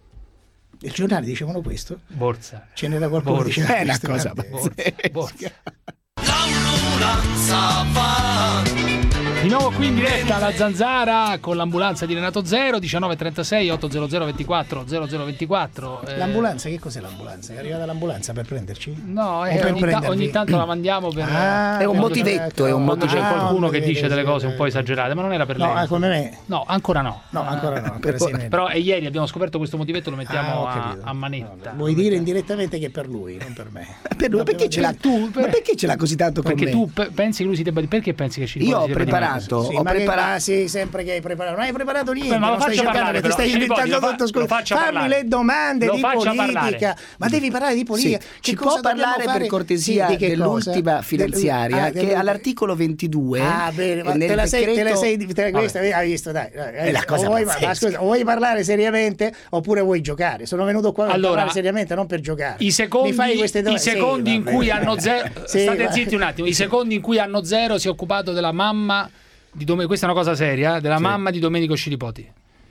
I giornali dicevano questo. Borsa. Ce n'era qualcuno che Borsa. diceva È una questo, cosa guarda. Borsa. Borsa. L'ambulanza va I nuovo qui in diretta alla Zanzara con l'ambulanza di Renato Zero, diciannove trentasei ottocento ventiquattro zero zero ventiquattro. Eh... L'ambulanza, che cos'è l'ambulanza? È arrivata l'ambulanza per prenderci? No, è, ogni, ta- ogni tanto la mandiamo per... Ah, è un motivetto, è un quando c'è motivetto. qualcuno Ah, che dice delle cose un po' esagerate, ma non era per lei. No, come me. No, ancora no. No, ancora no. Per per Però e ieri abbiamo scoperto questo motivetto, lo mettiamo Ah, ho a, capito. a manetta. Vuoi dire indirettamente che è per lui, non per me? Per lui, perché ce l'ha tu? Ma perché ce l'ha così tanto con Perché me? tu pe- pensi che lui si debba di... Perché pensi che ci Io ho si debba preparato, Sì, ho ma che- preparato. ah, sì, sempre che hai preparato. Non hai preparato niente. Beh, ma lo non stai faccio cercando, parlare, ti stai però. inventando Lo fa- tutto. Scusa, lo faccio fammi parlare. le domande Lo di faccio politica. parlare. Ma devi parlare di politica. Sì, Che ci cosa può parlare dobbiamo fare? per cortesia Sì, di che dell'ultima cosa? finanziaria Del- ah, che del- all'articolo ventidue Ah, bene, ma nel te la sei, te la decreto- sei, te la, questa hai visto, dai. dai, È la cosa o vuoi, pazzesca. ma scusa, o vuoi parlare seriamente oppure vuoi giocare? Sono venuto qua per Allora, parlare seriamente, non per giocare. I secondi, Mi fai queste i domande? secondi Sì, in vabbè. cui hanno zero, Sì, state va- zitti un attimo, i secondi in cui hanno zero si è occupato della mamma di Domenico, questa è una cosa seria, eh, della mamma di Domenico Scilipoti.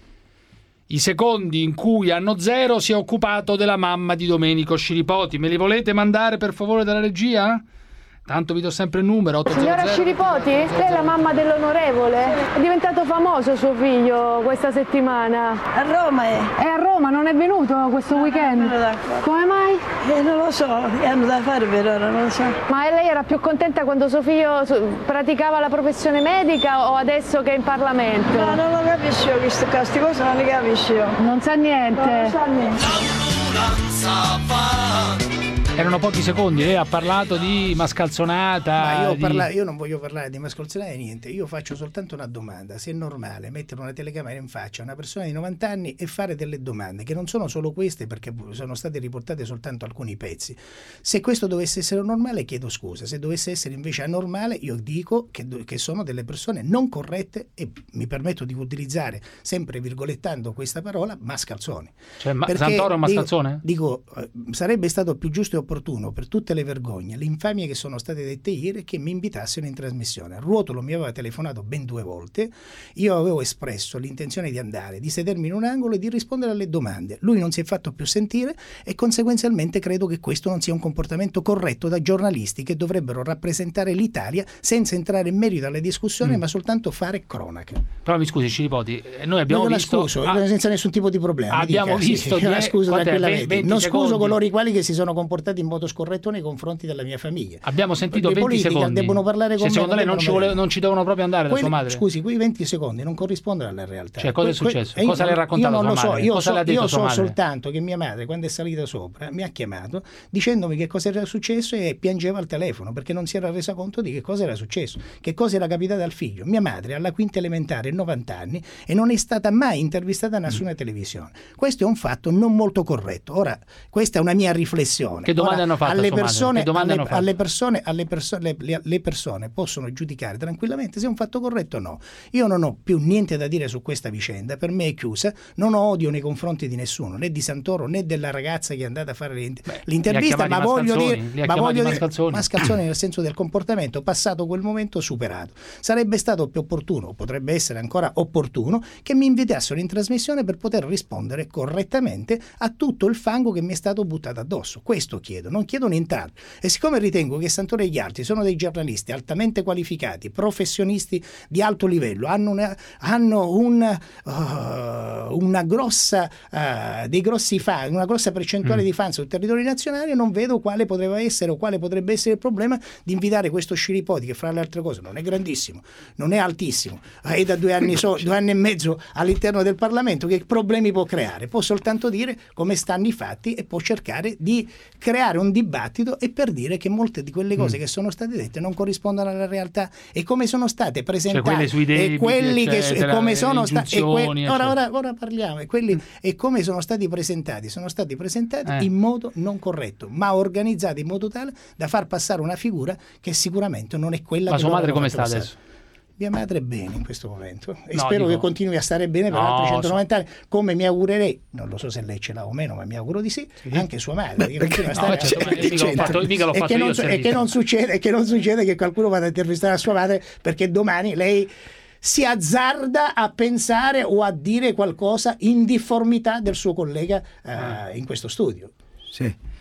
I secondi in cui hanno zero si è occupato della mamma di Domenico Scilipoti. Me li volete mandare per favore dalla regia? Tanto vi do sempre il numero ottocento. Signora Scilipoti, lei è la mamma dell'onorevole? È diventato famoso suo figlio questa settimana. A Roma è. È a Roma, non è venuto questo weekend? non è d'accordo. Come mai? Eh, non lo so, hanno da fare per ora, non lo so. Ma lei era più contenta quando suo figlio su- praticava la professione medica o adesso che è in Parlamento? No, non lo capisco io, queste queste cose non le capisco io. Non sa niente. Non lo so niente. L'ambulanza va. Erano pochi secondi, lei ha parlato di mascalzonata. Ma io, di- parla- io non voglio parlare di mascalzonare niente, io faccio soltanto una domanda: se è normale mettere una telecamera in faccia a una persona di novanta anni e fare delle domande che non sono solo queste, perché sono state riportate soltanto alcuni pezzi. Se questo dovesse essere normale chiedo scusa, se dovesse essere invece anormale io dico che, do- che sono delle persone non corrette e mi permetto di utilizzare, sempre virgolettando questa parola, mascalzoni. Cioè, ma- Perché Santoro è un dico- mascalzone? Dico, eh, sarebbe stato più giusto e opportuno per tutte le vergogne, le infamie che sono state dette ieri, che mi invitassero in trasmissione. Ruotolo mi aveva telefonato ben due volte, io avevo espresso l'intenzione di andare, di sedermi in un angolo e di rispondere alle domande. Lui non si è fatto più sentire e conseguenzialmente credo che questo non sia un comportamento corretto da giornalisti che dovrebbero rappresentare l'Italia senza entrare in merito alle discussioni, Mm. ma soltanto fare cronaca. Però mi scusi Scilipoti, eh, noi abbiamo Non la visto scuso, ah, senza nessun tipo di problema. abbiamo dica, visto sì, la die- scuso quant'è? tranquillamente. venti Non scuso secondi. coloro i quali che si sono comportati in modo scorretto nei confronti della mia famiglia. abbiamo sentito Le venti politiche secondi. debbono parlare con Se me, secondo lei non devono ci, vole- parlare. non ci devono proprio andare da Quelli- sua madre? Scusi, quei venti secondi non corrispondono alla realtà. Cioè, cosa è Que- que- successo? e io Cosa le ha non- raccontato io non sua lo so, madre? io Cosa so, le ha detto io sua so madre? soltanto che mia madre, quando è salita sopra, mi ha chiamato dicendomi che cosa era successo e piangeva al telefono perché non si era resa conto di che cosa era successo, che cosa era capitato al figlio. Mia madre alla quinta elementare ha novanta anni e non è stata mai intervistata da nessuna televisione. Questo è un fatto non molto corretto. Ora, questa è una mia riflessione. Che domande Ora, hanno fatto a alle sua madre? persone, Che domande alle, hanno fatto? alle persone, alle persone, le, le persone possono giudicare tranquillamente se è un fatto corretto o no. Io non ho più niente da dire su questa vicenda, per me è chiusa, non ho odio nei confronti di nessuno, né di Santoro né della ragazza che è andata a fare l'int- Beh, l'intervista, li ha ma voglio chiamati dire, mascalzoni, li ha ma chiamati voglio dire, mascalzoni. mascalzoni nel senso del comportamento, passato quel momento superato. Sarebbe stato più opportuno, potrebbe essere ancora opportuno, che mi invitassero in trasmissione per poter rispondere correttamente a tutto il fango che mi è stato buttato addosso. Questo chiedo, non chiedo nient'altro. E siccome ritengo che Santoro e gli altri sono dei giornalisti altamente qualificati, professionisti di alto livello, hanno una, hanno un, uh, una grossa uh, dei grossi fan, una grossa percentuale Mm. di fan sul territorio nazionale, non vedo quale potrebbe essere o quale potrebbe essere il problema di invitare questo Scilipoti, che fra le altre cose non è grandissimo, non è altissimo, è da due anni, so, due anni e mezzo all'interno del Parlamento. Che problemi può creare? Può soltanto dire come stanno i fatti e può cercare di creare un dibattito e per dire che molte di quelle cose Mm. che sono state dette non corrispondono alla realtà e come sono state presentate, quelle sui debiti, e quelli che e eccetera, come le sono stati ingiunzioni, ora, eccetera. ora, ora parliamo e quelli e come sono stati presentati sono stati presentati Eh. in modo non corretto, ma organizzati in modo tale da far passare una figura che sicuramente non è quella Ma che sua loro madre hanno come fatto sta passare. adesso? Mia madre è bene in questo momento e No, spero dico- che continui a stare bene per No, altri centonovanta anni, come mi augurerei, non lo so se lei ce l'ha o meno, ma mi auguro di sì, anche sua madre, che continua a No, stare certo, a- mica l'ho fatto- mica l'ho e fatto che io, non, ho su- e servito. che non succede, e che non succede che qualcuno vada a intervistare a sua madre perché domani lei si azzarda a pensare o a dire qualcosa in difformità del suo collega eh, in questo studio. Sì.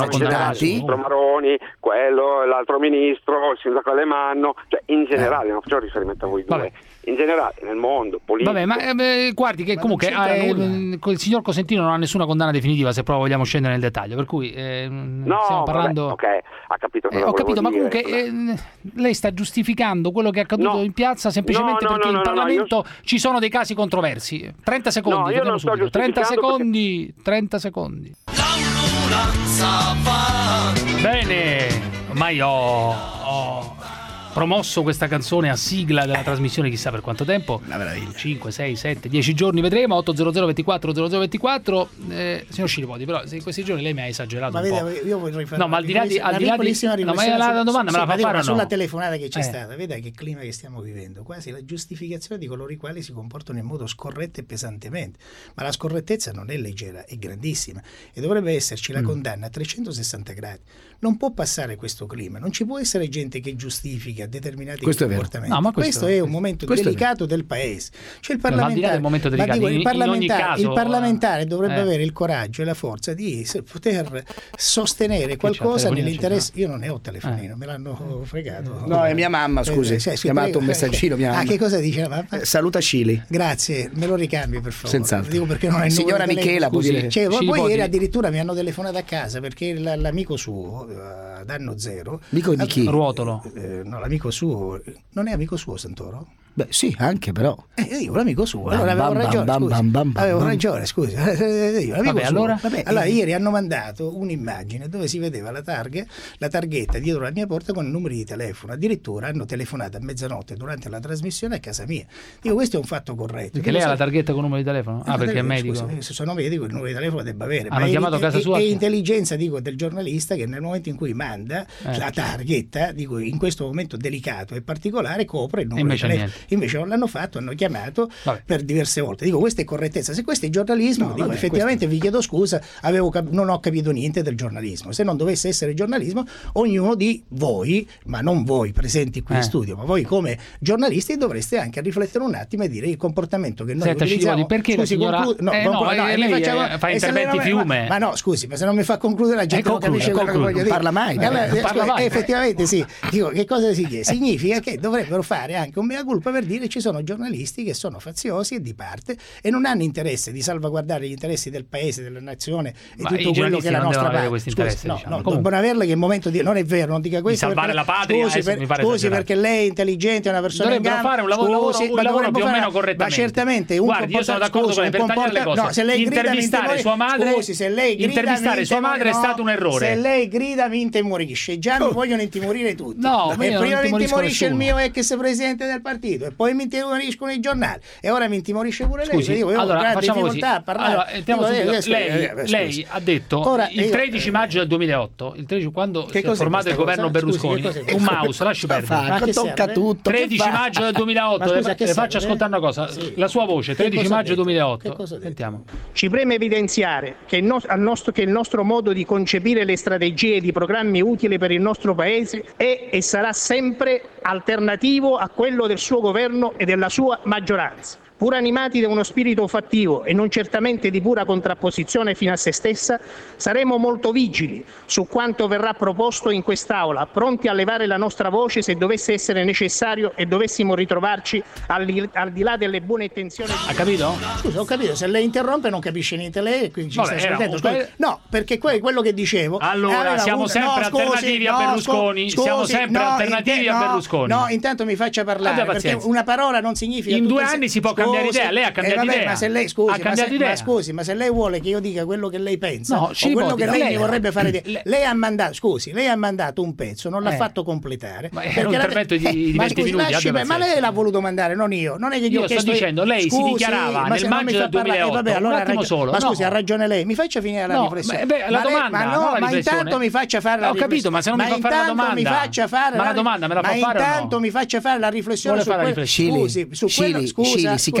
sono in generale, contati. il ministro Maroni, quello, l'altro ministro, il sindaco Alemanno, cioè in generale, non facciamo riferimento a voi due. Vabbè. in generale nel mondo politico. Vabbè, ma eh, guardi che Ma comunque non c'entra eh, nulla. il signor Cosentino non ha nessuna condanna definitiva, se proprio vogliamo scendere nel dettaglio, per cui eh, No, stiamo parlando... vabbè, ok, ha capito cosa Eh, ho volevo capito, ma dire, comunque ecco. eh, lei sta giustificando quello che è accaduto No. in piazza semplicemente No, no, perché no, in no, no, Parlamento io- ci sono dei casi controversi. trenta secondi, No, io vediamo non sto subito. trenta giustificando secondi, trenta secondi. L'ambulanza va. Bene, ormai ho, ho promosso questa canzone a sigla della trasmissione chissà per quanto tempo. Una meraviglia. cinque, sei, sette, dieci giorni vedremo. otto zero zero ventiquattro zero zero ventiquattro. Eh, signor Scilipoti, però se in questi giorni lei mi ha esagerato Ma un vede, po'. io vorrei fare No, ma al di là di, una al di, là di piccolissima no, ma riflessione la su- domanda sì, me la fa dico, fare o no? sulla telefonata che c'è Eh. stata, veda che clima che stiamo vivendo, quasi la giustificazione di coloro i quali si comportano in modo scorretto e pesantemente, ma la scorrettezza non è leggera, è grandissima e dovrebbe esserci la Mm. condanna a trecentosessanta gradi. Non può passare questo clima, non ci può essere gente che giustifica determinati Questo è vero. comportamenti. No, ma questo, questo- è un momento questo è delicato del paese. Cioè il No, ma al di là parlamentare, del momento ma delicato, dico, in- il in ogni parlamentare, caso, il parlamentare dovrebbe eh. avere il coraggio e la forza di se- poter sostenere qualcosa telefonino nell'interesse. ce Io non ne ho telefonino, me l'hanno fregato. No, è mia mamma, scusi. Eh, sì, sì, Mi ha mandato prego. un messaggino, mia Ah, mamma. che cosa dice la mamma? Eh, saluta Scili. Grazie, me lo ricambi per favore. Senz'altro. Dico perché non è il Signora numero di Michela, telefono. può dire- Cioè, Ci poi può ieri dire- addirittura mi hanno telefonato a casa perché l- l'amico suo, eh, ad anno zero. Amico di chi? Ruotolo. Eh, no, l'amico suo. Non è amico suo Santoro? Beh, sì, anche però. Eh, io l'amico suo, Bam, allora avevo bam, ragione, bam, scusi. bam, bam, bam, avevo bam. ragione, scusi. Eh, io, l'amico Vabbè, suo. allora? Vabbè, allora ieri hanno mandato un'immagine dove si vedeva la targa, la targhetta dietro la mia porta con il numero di telefono. Addirittura hanno telefonato a mezzanotte durante la trasmissione a casa mia. Dico, questo è un fatto corretto. Perché Dico, lei ha sai- la targhetta con numero di telefono? Ah, No, perché è scusi, medico. eh, se sono medico il numero di telefono debba avere. Hanno Ma è- chiamato a casa è- sua? È intelligenza, dico, del giornalista che nel momento in cui manda Eh. la targhetta, dico, in questo momento delicato e particolare, copre il numero invece di telefono. niente. Invece non l'hanno fatto, hanno chiamato Vabbè. per diverse volte. Dico, questa è correttezza. Se questo è giornalismo, No, dico, vabbè, effettivamente vi chiedo scusa, avevo cap- non ho capito niente del giornalismo. Se non dovesse essere giornalismo, ognuno di voi, ma non voi presenti qui Eh. in studio, ma voi come giornalisti dovreste anche riflettere un attimo e dire il comportamento che noi Senta, utilizziamo. Scilipoti, perché la Scusi, signora- conclu- Eh, conclu- no, e eh, mi lei, faccia- eh, fa e se interventi lei non- fiume. Ma, ma no, scusi, ma se non mi fa concludere la gente Eh, non capisce concluda, quello che concluda. voglio dire. Parla mai, Eh, allora, eh, parla scusi, mai. effettivamente sì. Dico, che cosa si chiede? Significa che dovrebbero fare anche un mea culpa per dire ci sono giornalisti che sono faziosi e di parte e non hanno interesse di salvaguardare gli interessi del paese, della nazione e Ma tutto i quello giornalisti che è la non nostra devono avere parte. questo Scusi, interesse, no, diciamo. no, Comunque. devono averlo che è il momento di non è vero, non dica questo. salvare perché- la patria, scusi, adesso per- mi pare scusi esagerato. perché lei è intelligente, è una persona in Dovrebbero gamba. fare un lavoro- lavoro- Scusi, un ma lavoro dovremmo più o fare- meno correttamente. Ma certamente un Guardi, io sono comporta- d'accordo scusi, con lei, per un tagliare le comporta- cose. no, se lei grida, Intervistare mi intimori- sua madre- scusi, se lei grida, intervistare mi sua intimori- madre è no, stato un errore. Se lei grida mi intimorisce, già mi vogliono intimorire tutti. No, ma io e non prima mi intimorisco intimorisce il nessuno. mio ex presidente del partito e poi mi intimoriscono i giornali e ora mi intimorisce pure lei. Scusi, Io ho allora grande facciamo così. difficoltà a parlare. Allora, entriamo Dico, subito. eh, questo- lei, eh, eh, lei scusi. ha detto Ora, il io- tredici maggio del duemilaotto, il tredici, quando si è cos'è formato il questa governo cosa? Scusi, Berlusconi, che cos'è un questa? mouse, lasci Ma perdere. Ma che tocca serve? tutto. che tredici fa? maggio del duemilaotto, Ma scusa, le, che le faccio serve? ascoltare una cosa, Sì. la sua voce, Che tredici cosa ha maggio detto? duemilaotto. Che cosa ha detto? Sentiamo. Ci preme evidenziare che il, nos- al nostro, che il nostro modo di concepire le strategie e i programmi utili per il nostro Paese è e sarà sempre alternativo a quello del suo governo e della sua maggioranza. Pur animati da uno spirito fattivo e non certamente di pura contrapposizione fino a se stessa, saremo molto vigili su quanto verrà proposto in quest'Aula, pronti a levare la nostra voce se dovesse essere necessario e dovessimo ritrovarci al di, al di là delle buone intenzioni. Ha capito? Scusa, ho capito, se lei interrompe non capisce niente lei e quindi ci Vabbè, sta era sentendo. un Scusi, bel- no, perché que- quello che dicevo Allora, aveva siamo avuto- sempre no, scusi, alternativi a no, Berlusconi, scusi, siamo sempre no, alternativi inte- a no, Berlusconi. No, intanto mi faccia parlare, Abbia perché pazienza. una parola non significa In tutto due il se- anni si può cambiare Scusi, idea, lei ha cambiato eh, vabbè, idea. Ma se lei scusi, Ha ma cambiato se, idea. ma scusi, ma se lei vuole che io dica quello che lei pensa No, o ci quello può che dire. lei Lei- mi vorrebbe fare dire, lei- lei ha mandato, scusi, lei ha mandato un pezzo, non l'ha Eh. fatto completare. Ma era perché un la- intervento di- di ma venti scusi, minuti, lasci abbia per- ma pazienza. lei l'ha voluto mandare, non io. Non è che gli Io ho sto chiesto dicendo, lei si Scusi, dichiarava ma nel se non mi maggio fa del parlare- eh, duemilaotto, vabbè, allora un ha attimo ragione- solo, Ma no. scusi, ha ragione lei, mi faccia finire la No, riflessione. beh, beh, la Ma lei- domanda, ma non no, la ma riflessione. intanto mi faccia fare la Ho capito, riflessione. ma se non mi fa fare la intanto domanda- mi faccia fare ma la domanda me la ma fa fare o no? intanto mi faccia fare la riflessione Vuole su fare la quel- riflessione? scusi, su quello Scili, scusa, Scili, si scusi,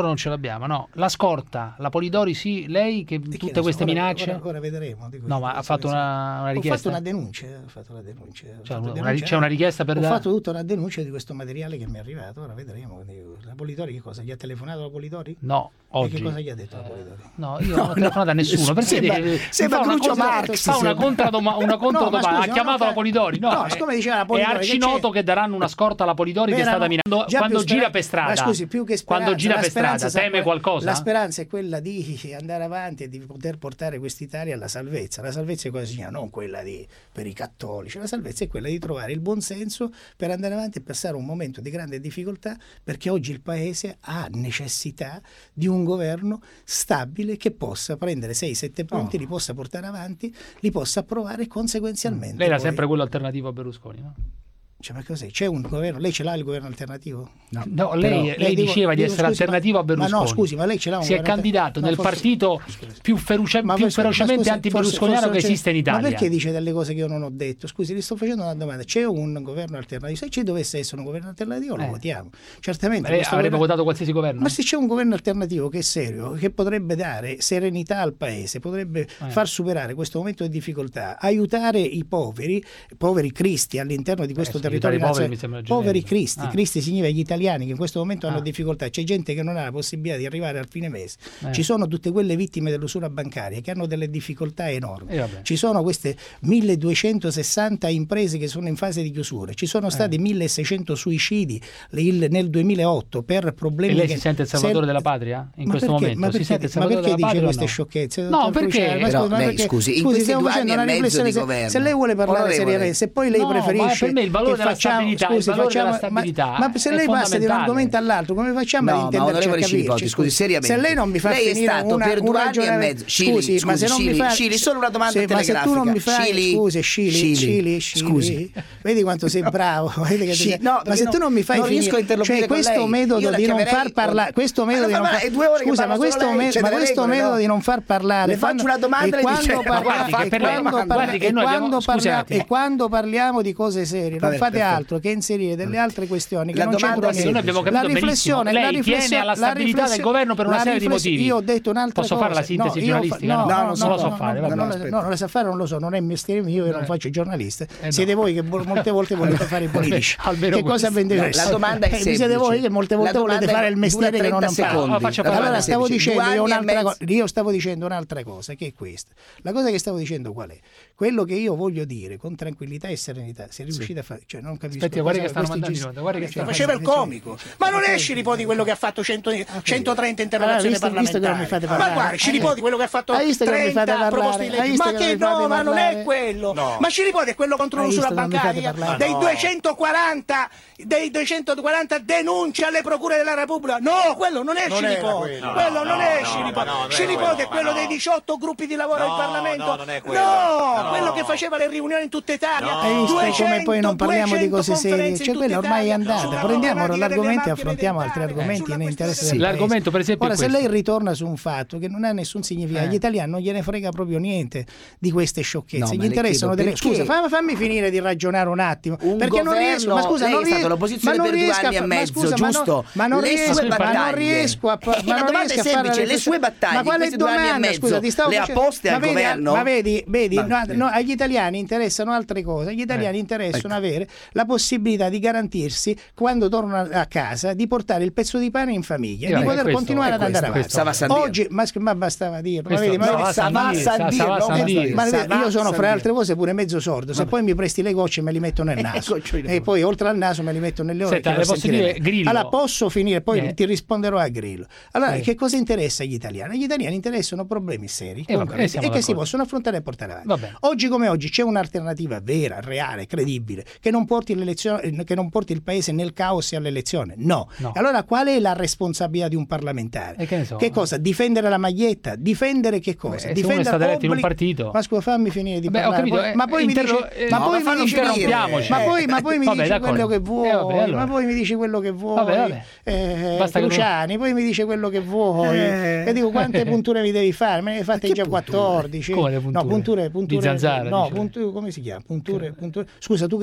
ancora non ce l'abbiamo, no. La scorta, la Polidori sì, lei che tutte so, queste ora- minacce... ora- ora vedremo. No, ma ha fatto una, una richiesta? Ho fatto una denuncia. Ho fatto una denuncia. Ho cioè, fatto una, denuncia. C'è una richiesta per Ho dare... fatto tutta una denuncia di questo materiale che mi è arrivato, ora vedremo. La Politori che cosa? Gli ha telefonato la Politori? No, oggi. E che cosa gli ha detto la Politori? No, io non ho telefonato a nessuno, perché sembra, deve, sembra fa una Crucio contra, Marx, fa una contradomanda, una controdomanda. No, ha chiamato la Politori, no, no è, siccome diceva la Politori, è arcinoto che, che daranno una scorta alla Politori che è stata minata quando gira per strada. Ma scusi, più che speranza, quando gira per strada, teme sapere, qualcosa? La speranza è quella di andare avanti e di poter portare quest'Italia alla salvezza. La salvezza è cosa significa? Non quella di, per i cattolici, la salvezza è quella di trovare il buonsenso per andare avanti e passare un momento di grande difficoltà, perché oggi il Paese ha necessità di un governo stabile che possa prendere sei sette punti, oh. li possa portare avanti, li possa approvare conseguenzialmente. Lei era poi... sempre quello alternativo a Berlusconi, no? Cioè, ma cos'è? C'è un governo? Lei ce l'ha il governo alternativo? No, no lei, Però, lei dico, diceva di essere scusi, alternativo ma, a Berlusconi. Ma no, scusi, ma lei ce l'ha un Si è candidato no, nel forse, partito scusi, più, feroce, più scusi, ferocemente anti-berlusconiano che esiste in Italia. Ma perché dice delle cose che io non ho detto? Scusi, gli sto facendo una domanda. C'è un governo alternativo? Se ci dovesse essere un governo alternativo lo eh. votiamo. Certamente. Lei avrebbe governo... votato qualsiasi governo? Ma se c'è un governo alternativo che è serio, che potrebbe dare serenità al Paese, potrebbe eh. far superare questo momento di difficoltà, aiutare i poveri, poveri cristi all'interno di questo eh, territorio nazionale. Poveri cristi, ah. cristi significa gli italiani che in questo momento hanno ah. difficoltà, c'è gente che non ha la possibilità di arrivare al fine mese, eh. ci sono tutte quelle vittime dell'usura bancaria che hanno delle difficoltà enormi, eh, ci sono queste milleduecentosessanta imprese che sono in fase di chiusura, ci sono stati eh. milleseicento suicidi nel duemilaotto per problemi. E lei che... si sente il salvatore se... della patria in ma questo perché? momento? Ma perché, si sente il ma perché della dice patria queste no? sciocchezze? No, perché? Però, scusi, lei, perché, scusi, in scusi, questi stiamo due facendo anni una e mezzo di se, governo, se lei vuole parlare onorevole. seriamente, se poi lei no, preferisce per me il valore della facciamo, stabilità, scusi, il valore facciamo, della stabilità ma, ma se lei passa di un argomento all'altro, come facciamo no, ad intenderci a capirci? Scusi, seriamente. Se lei non mi fa lei finire è stato una, per due un anni e mezzo. Scili, scusi, scusi, ma se non Scili, mi fa Scili, solo una domanda se, telegrafica. Ma se tu non mi fai, Scili, scusi, Scili, Scili, Scili, Scili, scusi. Vedi quanto sei bravo, vedi che Scili, no, ma se tu non mi fai non riesco a finire, interloquire cioè con questo lei. metodo Io di non chiamerei... far parlare, questo metodo di non far scusa, ma questo ma questo metodo di non far parlare, le faccio una domanda e quando parliamo e quando parliamo di cose serie non fate altro che inserire delle altre questioni che non c'entrano niente. La riflessione, la riflessione alla stabilità del governo per una serie di motivi. Io ho detto un'altra cosa. Posso fare la sintesi no, giornalistica? No, no, no, non no, lo so no, fare. No, no, no, no, non la sa fare, non lo so, non è mestiere mio, io non faccio il giornalista. Eh, siete no. voi che molte volte volete fare i politici. Che cosa vendete? La domanda è semplice. Siete voi che molte volte volete fare il mestiere che non fate. Allora stavo dicendo io un'altra cosa, io stavo dicendo un'altra cosa, che è questa. La cosa che stavo dicendo qual è? Quello che io voglio dire con tranquillità e serenità, se riuscite a fare, cioè non capisco. Aspetta, guarda che stanno mandando, guarda che stanno faceva il comico. Ma non è Scilipoti quello che ha fatto centotrenta interrogazioni parlamentari. Ma guarda, Scilipoti quello che ha fatto trenta proposte di legge. Ma che no, ma non è quello. Ma Scilipoti è quello contro l'usura bancaria. Dei duecentoquaranta dei duecentoquaranta denunce alle procure della Repubblica. No, quello non è Scilipoti. Quello non è Scilipoti. Scilipoti è quello dei diciotto gruppi di lavoro in Parlamento. No, quello che faceva le riunioni in tutta Italia. Hai visto come poi non parliamo di cose serie? Cioè quella ormai è andata. Prendiamo l'argomento e affrontiamo altri argomenti ne interessa del l'argomento per esempio ora se lei ritorna su un fatto che non ha nessun significato, agli italiani non gliene frega proprio niente di queste sciocchezze, gli interessano delle scusa, fammi finire di ragionare un attimo, perché non riesco, ma scusa, non riesco, l'opposizione per due anni e mezzo, giusto? Ma non riesco, ma non riesco a ma non riesco a fare le sue battaglie. Ma quale domanda? Scusa, ti stavo le ha poste al governo. Ma vedi, vedi, agli italiani interessano altre cose, agli italiani interessano avere la possibilità di garantirsi quando tornano a casa di portare il pezzo di pane in famiglia e di poter questo, continuare ad andare avanti. Oggi, ma, ma bastava dirlo, ma vedi, ma vedi, ma io sono fra le altre cose pure mezzo sordo, se poi mi presti le gocce me li metto nel naso e poi oltre al naso me li metto nelle orecchie. Senta, posso dire, Grillo. Allora posso finire, poi eh. ti risponderò a Grillo. Allora eh. che cosa interessa agli italiani? Agli italiani interessano problemi seri eh, vabbè, e che si possono affrontare e portare avanti. Oggi come oggi c'è un'alternativa vera, reale, credibile, che non porti l'elezione, che non porti il paese nel caos e all'elezione. No. no. Allora qual è la responsabilità di un parlamentare? E che ne so, che cosa? Difendere la maglietta? Difendere che cosa? Beh, difendere se uno è stato eletto in un partito. Ma scusa, fammi finire di Beh, parlare. Capito, poi, ma poi interro... mi dici, ma no, poi ma mi dici interrompiamoci. Ma poi, ma poi mi vabbè, dici d'accordo. quello che vuoi. Eh, vabbè, allora. Ma poi mi dici quello che vuoi. Vabbè, vabbè. Eh, Cruciani, poi mi dice quello che vuoi. Eh. E dico quante punture mi devi fare? Me ne fate già quattordici. Come le punture? No, punture, punture di Zanzara. No, punture, come si chiama? Punture, punture. Scusa, tu che sei un interlocutore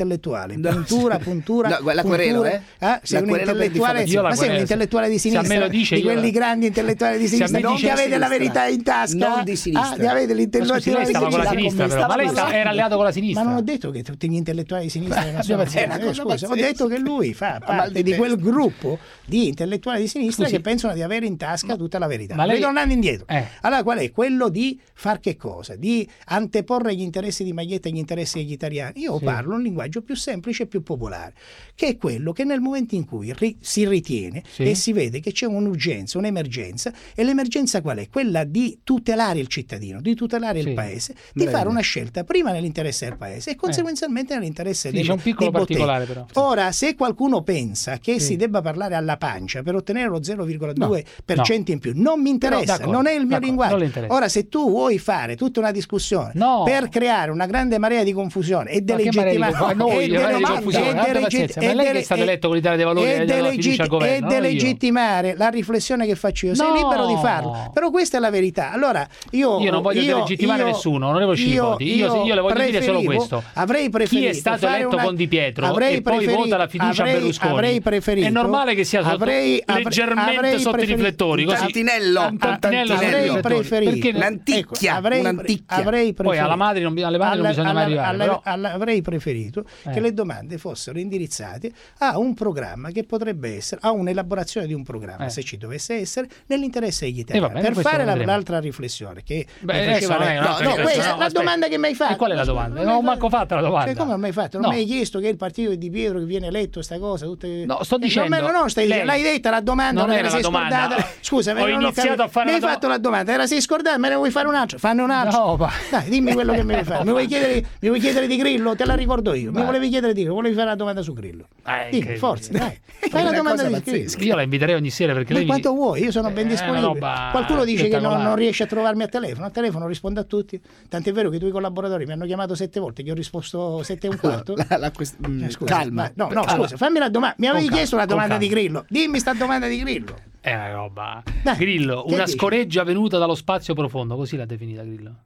intellettuale, puntura, puntura, No, la querelo, puntura. eh? Ah, sei La un querelo per intellettuale, diffamazione. Io la ma sei un querelo, intellettuale di se a me sinistra, lo dice, di io quelli la- grandi intellettuali di Se a me sinistra, non dice che a avete la sinistra. verità in tasca, Non di sinistra. ah, che avete Ma scusi, l'intellettuale lei di stava con la sinistra. sinistra, però. Ma lei sta- era alleato con la Ma sinistra. non ho detto che tutti gli intellettuali di sinistra non sono Abbiamo- eh, è una cosa scusa, ho pazzesca. detto che lui fa mal parte di di quel testa. gruppo di intellettuali di sinistra Scusi. che pensano di avere in tasca tutta la verità. ma lei- Ritornando indietro. Eh. Allora qual è? Quello di far che cosa? Di anteporre gli interessi di Maglietta agli interessi degli italiani. Io Sì. parlo un linguaggio più semplice e più popolare, che è quello che nel momento in cui ri- si ritiene Sì. e si vede che c'è un'urgenza, un'emergenza, e l'emergenza qual è? Quella di tutelare il cittadino, di tutelare Sì. il paese, di Bello. fare una scelta prima nell'interesse del paese e conseguenzialmente nell'interesse Sì, del c'è un piccolo dei botteghi. particolare, però. Ora, se qualcuno pensa che Sì. si debba parlare alla pancia per ottenere lo zero virgola due per cento no. in più, non mi interessa, Però, d'accordo, non è il mio d'accordo, non linguaggio. le interessa. Ora, se tu vuoi fare tutta una discussione No. per creare una grande marea di confusione e Ma che marea di delegittimare confusione? Noi, e marea di delegit- confusione, e abbi delegit- pazienza, ma e lei che è dele- stato e- eletto con l'Italia dei Valori e e della delegit- fiducia al governo, e non io. delegittimare la riflessione che faccio io, sei No. libero di farlo, però questa è la verità. Allora, io Io non voglio io- delegittimare io- nessuno, onorevole Scilipoti. Io, io le voglio dire solo preferivo- questo. Avrei preferito Chi è stato fare eletto una- con Di Pietro avrei e poi preferito- vota la fiducia avrei- a Berlusconi, avrei preferito- è normale che sia sotto, avrei- avrei- leggermente avrei sotto i preferito- riflettori. Un Così. tantinello, Un un tantinello sotto i avrei riflettori. preferito Perché Un'anticchia, ecco, avrei, un'anticchia. avrei poi preferito alla madre non, alle madri non alla- bisogna mai alla- arrivare. alla- però- alla- avrei preferito Eh. che le domande fossero indirizzate a un programma che potrebbe essere a un'elaborazione di un programma, Eh. se ci dovesse essere, nell'interesse degli E italiani. va bene, per questo fare lo la- vedremo. l'altra riflessione che Beh, mi adesso faceva non è lei- un'altra no, no, riflessione, questa no, è la aspetta. domanda che mi hai fatto. E qual è la domanda? Non ho manco fatto la domanda. Cioè, come non mi hai fatto? Non No. mi hai chiesto che il partito di Di Pietro che viene eletto, sta cosa, tutte... No, sto Eh, dicendo- No, no, stai lei- l'hai detta la domanda, Non ora te era la sei la domanda. scordata. Scusa, Ho non iniziato capito. a fare Mi hai la dom- fatto la domanda, te la sei scordata, me ne vuoi fare un'altra? Fanne un'altra. No, ma- Dai, dimmi quello che mi vuoi fare. Mi vuoi No, chiedere, mi vuoi chiedere di Grillo? Te la ricordo io. Mi Ma- volevi chiedere di Grillo, volevi fare una domanda su Grillo. Eh, Dimmi, che- forza, dai. Fai Una una domanda cosa di Grillo. pazzesca. Io la inviterei ogni sera perché Ma lei mi- quanto vuoi, io sono ben Eh, disponibile. una roba Qualcuno dice che non, spettacolare. non riesce a trovarmi a telefono. Al telefono rispondo a tutti. Tant'è vero che i tuoi collaboratori mi hanno chiamato sette volte, gli ho risposto sette e un quarto. La- la quest- mm, Eh, scusa, calma. ma- no, no, Allora, scusa, fammi la domanda. Mi avevi Con chiesto la calma, domanda con di Grillo. Dimmi sta domanda di Grillo. È una roba. Dai, Grillo, che una dici? scoreggia venuta dallo spazio profondo, così l'ha definita Grillo.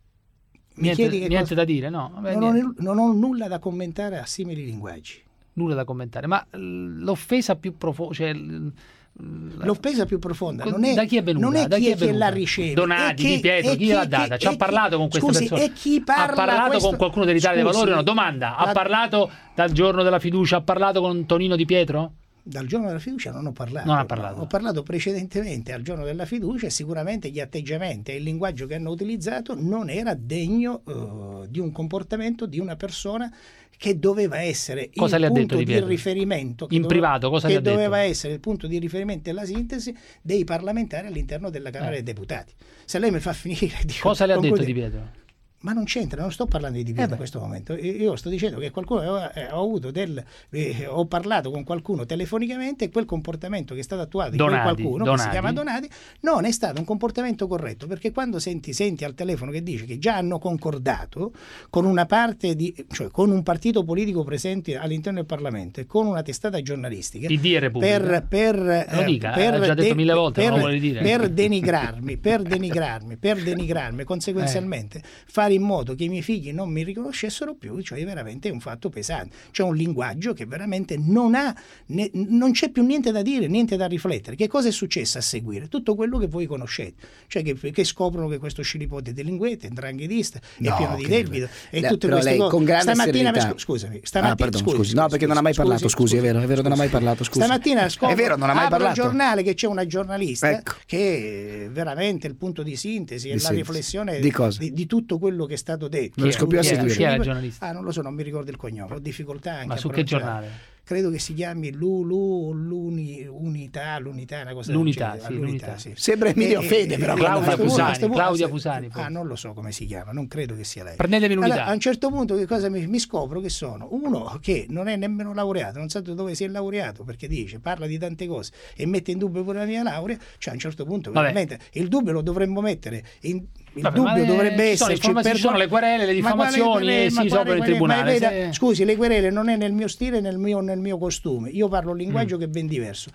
Mi Niente, chiedi che niente cosa- da dire, no? Vabbè, Non ho, niente. non ho nulla da commentare a simili linguaggi. Nulla da commentare. Ma l- l'offesa più profonda, cioè, l- L'offesa più profonda non è, da chi è venuta? non è Da chi, chi è è che venuta? la riceve. Donati, è Di che- Pietro, è chi gliel'ha che- data? Ci ha è parlato con queste scusi, persone? E chi parla ha parlato questo- con qualcuno dell'Italia dei Scusi, Valori? Una domanda. Ha la- parlato dal giorno della fiducia? Ha parlato con Tonino Di Pietro? Dal giorno della fiducia non ho parlato. Non ha parlato. Ho parlato precedentemente al giorno della fiducia e sicuramente gli atteggiamenti e il linguaggio che hanno utilizzato non era degno eh, di un comportamento di una persona che doveva essere Cosa le il ha punto detto Di di Pietro? riferimento che In doveva- privato, cosa che le ha detto? doveva essere il punto di riferimento e la sintesi dei parlamentari all'interno della Camera Eh. dei Deputati. Se lei mi fa finire di Cosa le ha detto concludere- Di Pietro? Ma non c'entra, non sto parlando di Di Pietro Eh in questo momento. Io io sto dicendo che qualcuno aveva- eh, ho avuto del eh, ho parlato con qualcuno telefonicamente e quel comportamento che è stato attuato di quel Donati, qualcuno che Donati. si chiama Donati non è stato un comportamento corretto, perché quando senti, senti al telefono che dice che già hanno concordato con una parte di, cioè con un partito politico presente all'interno del Parlamento e con una testata giornalistica P D e Repubblica. per per Lo eh, dica, per l'ha già detto mille volte, per, non lo vuole dire. per denigrarmi, per denigrarmi, per denigrarmi, conseguenzialmente fare in modo che i miei figli non mi riconoscessero più, cioè veramente è un fatto pesante. C'è un linguaggio che veramente non ha, ne- non c'è più niente da dire, niente da riflettere. Che cosa è successo a seguire? Tutto quello che voi conoscete, cioè che, che scoprono che questo Scilipoti è delinquente, è ndranghetista, è No, pieno di che- debito e Eh, tutte però queste lei cose. con grande Stamattina mi serenità- scu- scusami, Ah, stamattina pardon, scusi, scusi. No, perché non ha mai parlato, scusi, è vero, è vero, non ha mai parlato, scusi. Stamattina scopro, È vero, non ha mai apro parlato. il giornale che c'è una giornalista Ecco. che è veramente il punto di sintesi e Di la sintesi. riflessione Di cosa? di, di tutto quello che è stato detto. Me lo scopiò a Chi era- seguire. Chi era il Ah, giornalista? non lo so, non mi ricordo il cognome, ho difficoltà anche Ma a su che pronunciare. giornale? Credo che si chiami Lulu, l'uni, Unità, l'Unità, una cosa del L'Unità, genere. sì, l'Unità. sì. Sembra Emilio E- Fede, e- però, e- Claudia a questo punto- Fusani, a questo punto- Claudia a- Fusani, Ah, forse. non lo so come si chiama, non credo che sia lei. Prendetevi l'unità. Allora, a un certo punto che cosa mi, mi scopro che sono uno che non è nemmeno laureato, non sa dove si è laureato, perché dice, parla di tante cose e mette in dubbio pure la mia laurea, cioè a un certo punto Vabbè. veramente il dubbio lo dovremmo mettere in il Vabbè, ma, dubbio eh, dovrebbe ci sono esserci informazioni, ci sono le querele, le Ma quale diffamazioni querele? e Ma si quale sopra in querele? tribunale. Ma veda, Se- scusi, le querele non è nel mio stile, nel mio, nel mio costume. Io parlo un linguaggio che è ben diverso.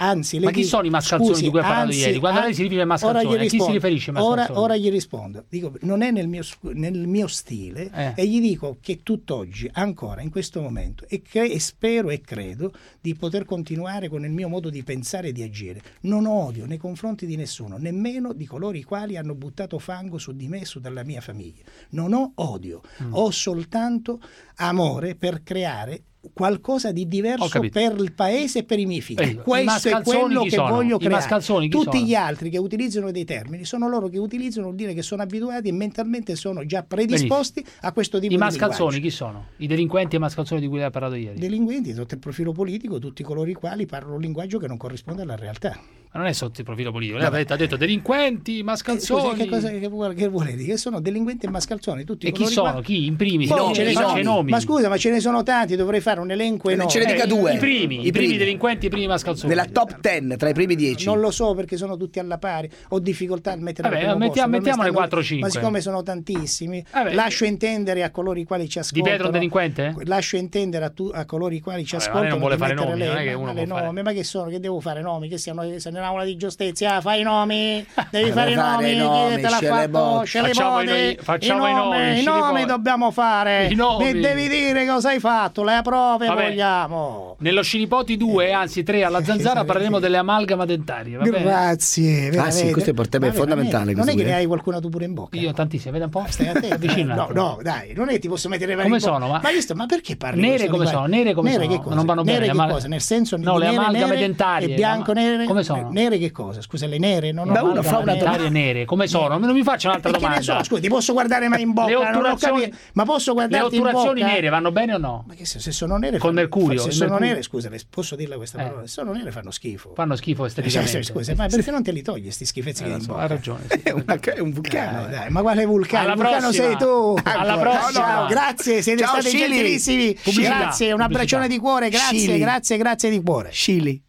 anzi, ma chi dico, sono i mascalzoni scusi, di cui ha parlato anzi, ieri? Quando lei si riferisce ai mascalzoni, a chi si riferisce ai mascalzoni? Ora, ora gli rispondo, dico, non è nel mio, nel mio stile eh. e gli dico che tutt'oggi, ancora in questo momento, e, cre- e spero e credo di poter continuare con il mio modo di pensare e di agire. Non ho odio nei confronti di nessuno, nemmeno di coloro i quali hanno buttato fango su di me e su della mia famiglia. Non ho odio, mm. ho soltanto amore per creare qualcosa di diverso per il paese e per i miei figli. Eh, questo è quello che sono? voglio I creare. mascalzoni chi Tutti sono? gli altri che utilizzano dei termini sono loro che utilizzano, vuol dire che sono abituati e mentalmente sono già predisposti Benissimo. a questo tipo I di mascalzoni linguaggio. chi sono? I delinquenti e i mascalzoni di cui lei ha parlato ieri? Delinquenti sotto il profilo politico, tutti coloro i quali parlano un linguaggio che non corrisponde alla realtà. Ma non è sotto il profilo politico, lei ha detto, ha detto delinquenti, mascalzoni. Scusi, che cosa che vuole, che vuole dire? Che sono delinquenti e mascalzoni tutti. E chi sono? Quali... Chi? In primis? Boh, ce ne sono. Nomi. Ma scusa, ma ce ne sono tanti, dovrei fare un elenco enorme. Ce ne dica due. I primi, i, I primi primi delinquenti e i primi mascalzoni. Nella top ten, tra i primi dieci. Non lo so perché sono tutti alla pari, ho difficoltà a mettere Vabbè, al primo mettiamo, posto. mettiamone quattro cinque. Ma siccome sono tantissimi, Vabbè. lascio intendere a coloro i quali ci ascoltano. Di Pietro un delinquente? Lascio intendere a, tu, a coloro i quali ci Vabbè, ascoltano. non vuole fare mettere nomi, le, non è che ma, uno le può nomi, fare. ma che sono? Che devo fare nomi? Che siamo nell'aula di giustizia? Fai i nomi, devi Deve fare i fare nomi, i nomi, chi te l'ha scelemotti. fatto? Facciamo i Scelemotti. noi- facciamo I i nomi, nomi, i nomi scelemotti. dobbiamo fare. I nomi. Mi devi dire cosa hai fatto, le prove Vabbè. vogliamo. Nello Scilipoti due, anzi tre alla Zanzara, parleremo delle amalgama dentarie. Va bene? Grazie, Ah veramente. sì, questo è per te Vabbè, fondamentale. Non è, non è questo che qui, ne eh. hai qualcuna tu pure in bocca. Io tantissime, vedi un po'? Stai attento. Avvicina un No, attimo. no, dai, non è che ti posso mettere le mani Come in bocca. sono? Ma- Ma visto, ma perché parli Nere questo come linguaggio? sono? Nere come nere sono? che cosa? Non vanno nere bene, che ma- cosa? Nel senso No, di le nere, amalgame nere dentarie, e bianco ma- nere. come sono? Nere che cosa? Scusa, le nere non ho Beh, uno fa una dentarie nere, come sono? Non mi faccio un'altra E che ne domanda. so, scusa, ti posso guardare mai in bocca? Le Non ho otturazioni- capito. Ma posso Le guardarti in bocca? otturazioni nere vanno bene o no? Ma che se, se sono nere Col fanno- mercurio, Se il sono mercurio. nere, scusa, le- posso dirla questa Eh. parola? Se sono nere fanno schifo. Fanno schifo esteticamente. Scusa, ma perché non te li togli sti schifezzi che hai in bocca? Ha ragione. Sì. È, una- è un vulcano. Dai, dai, ma quale vulcano? Alla Il vulcano prossima. sei tu. Alla Ancora. prossima. Ciao, grazie, siete Ciao, stati Scili. gentilissimi. Pubblicità. Grazie, un abbraccione Pubblicità. di cuore, grazie, Scili. grazie, grazie di cuore. Scili.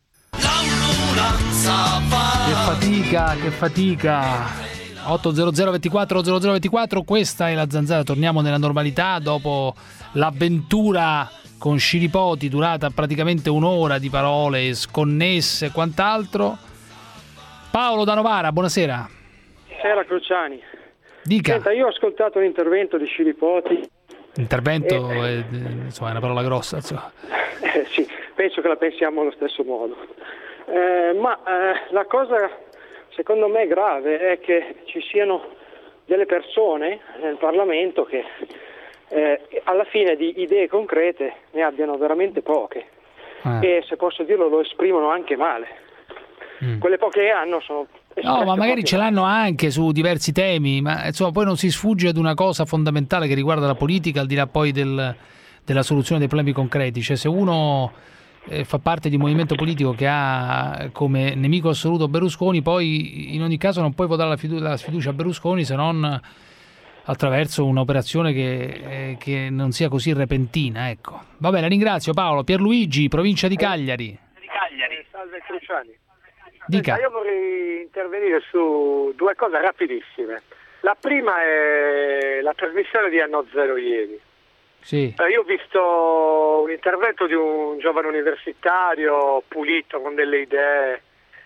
L'ambulanza va. Che fatica, che fatica. otto zero zero ventiquattro zero zero ventiquattro, questa è la Zanzara, torniamo nella normalità dopo l'avventura con Scilipoti durata praticamente un'ora di parole sconnesse e quant'altro. Paolo da Novara, buonasera. Sera Cruciani. Dica. Senta, io ho ascoltato l'intervento di Scilipoti. Intervento è, insomma, è una parola grossa, insomma. Eh, sì, penso che la pensiamo allo stesso modo. Eh, ma eh, la cosa secondo me grave è che ci siano delle persone nel Parlamento che eh, alla fine di idee concrete ne abbiano veramente poche Eh. e, se posso dirlo, lo esprimono anche male. Mm. Quelle poche che hanno sono No, ma magari proprio ce l'hanno anche su diversi temi, ma insomma poi non si sfugge ad una cosa fondamentale che riguarda la politica, al di là poi del, della soluzione dei problemi concreti. Cioè, se uno eh, fa parte di un movimento politico che ha come nemico assoluto Berlusconi, poi in ogni caso non puoi votare la, fidu- la sfiducia a Berlusconi se non attraverso un'operazione che, eh, che non sia così repentina. Ecco. Va bene, ringrazio Paolo. Pierluigi, provincia di Cagliari. di Cagliari. Salve Cruciani. Dica. Senta, io vorrei intervenire su due cose rapidissime. La prima è la trasmissione di Anno Zero ieri. Sì. Eh, io ho visto un intervento di un giovane universitario pulito, con delle idee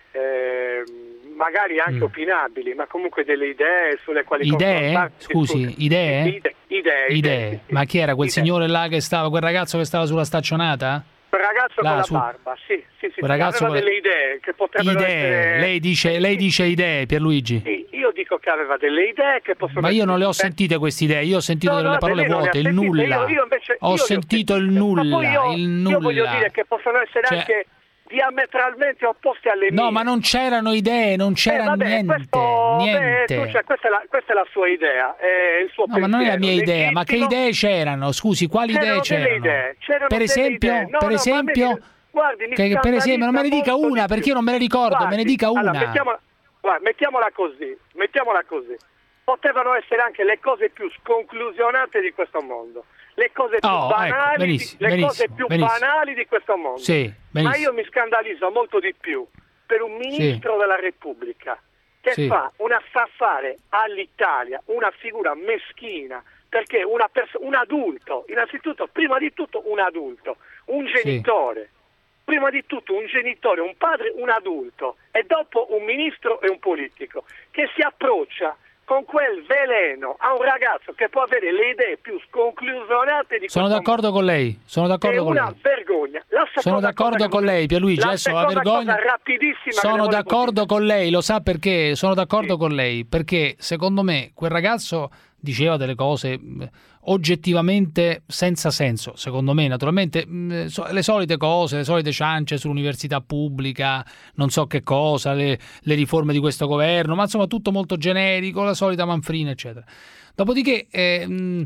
eh, magari anche Mm. opinabili, ma comunque delle idee sulle quali Idee? confrontarsi. Scusi, Su- idee? Idee, idee, Idee. sì, sì. Ma chi era quel Idee. signore là che stava, quel ragazzo che stava sulla staccionata? Quel ragazzo Là, con la su- barba, sì, sì, sì, Quel ragazzo aveva con le- delle idee che potrebbero Idee. essere... Lei dice, lei dice idee, Pierluigi. Sì, io dico che aveva delle idee che possono Ma io non le ho essere- sentite queste idee, io ho sentito No, delle no, parole lei non le ha vuote, il sentite, nulla. io- io invece- ho io le ho sentito il Ma poi nulla, io, il io voglio nulla. dire che possono essere Cioè- anche diametralmente opposte alle mie. No, ma non c'erano idee, non c'era Eh, vabbè, niente, questo- niente. beh, tu, cioè, questa, è la, questa è la sua idea, è il suo No, ma non è la mia pensiero, idea, ma che legittimo. idee c'erano? Scusi, quali C'erano idee delle c'erano? idee, c'erano Per delle esempio, idee. No, per no, ma esempio, mi- guardi, mi che, per esempio, non me ne dica scandalizza una molto di perché più. io non me ne ricordo, Guardi, me ne dica una. allora, mettiamola, guarda, mettiamola così, mettiamola così. Potevano essere anche le cose più sconclusionate di questo mondo, le cose più Oh, ecco, banali, benissimo, di, le cose benissimo, più benissimo. banali di questo mondo. Sì, Ma benissimo. io mi scandalizzo molto di più per un ministro della Repubblica che Sì. fa una fa fare all'Italia una figura meschina, perché una pers- un adulto, innanzitutto, prima di tutto un adulto, un genitore, prima di tutto un genitore, un padre, un adulto e dopo un ministro e un politico che si approccia con quel veleno a un ragazzo che può avere le idee più sconclusionate di Sono d'accordo con lei, sono d'accordo è con una lei. vergogna. La Sono d'accordo con lei, Pierluigi, la adesso la seconda vergogna. cosa rapidissima che Sono le volevo d'accordo dire. con lei, lo sa perché? Sono d'accordo con lei, perché secondo me quel ragazzo diceva delle cose mh, oggettivamente senza senso, secondo me, naturalmente mh, so- le solite cose, le solite ciance sull'università pubblica, non so che cosa, le, le riforme di questo governo, ma insomma tutto molto generico, la solita manfrina, eccetera. Dopodiché eh, mh,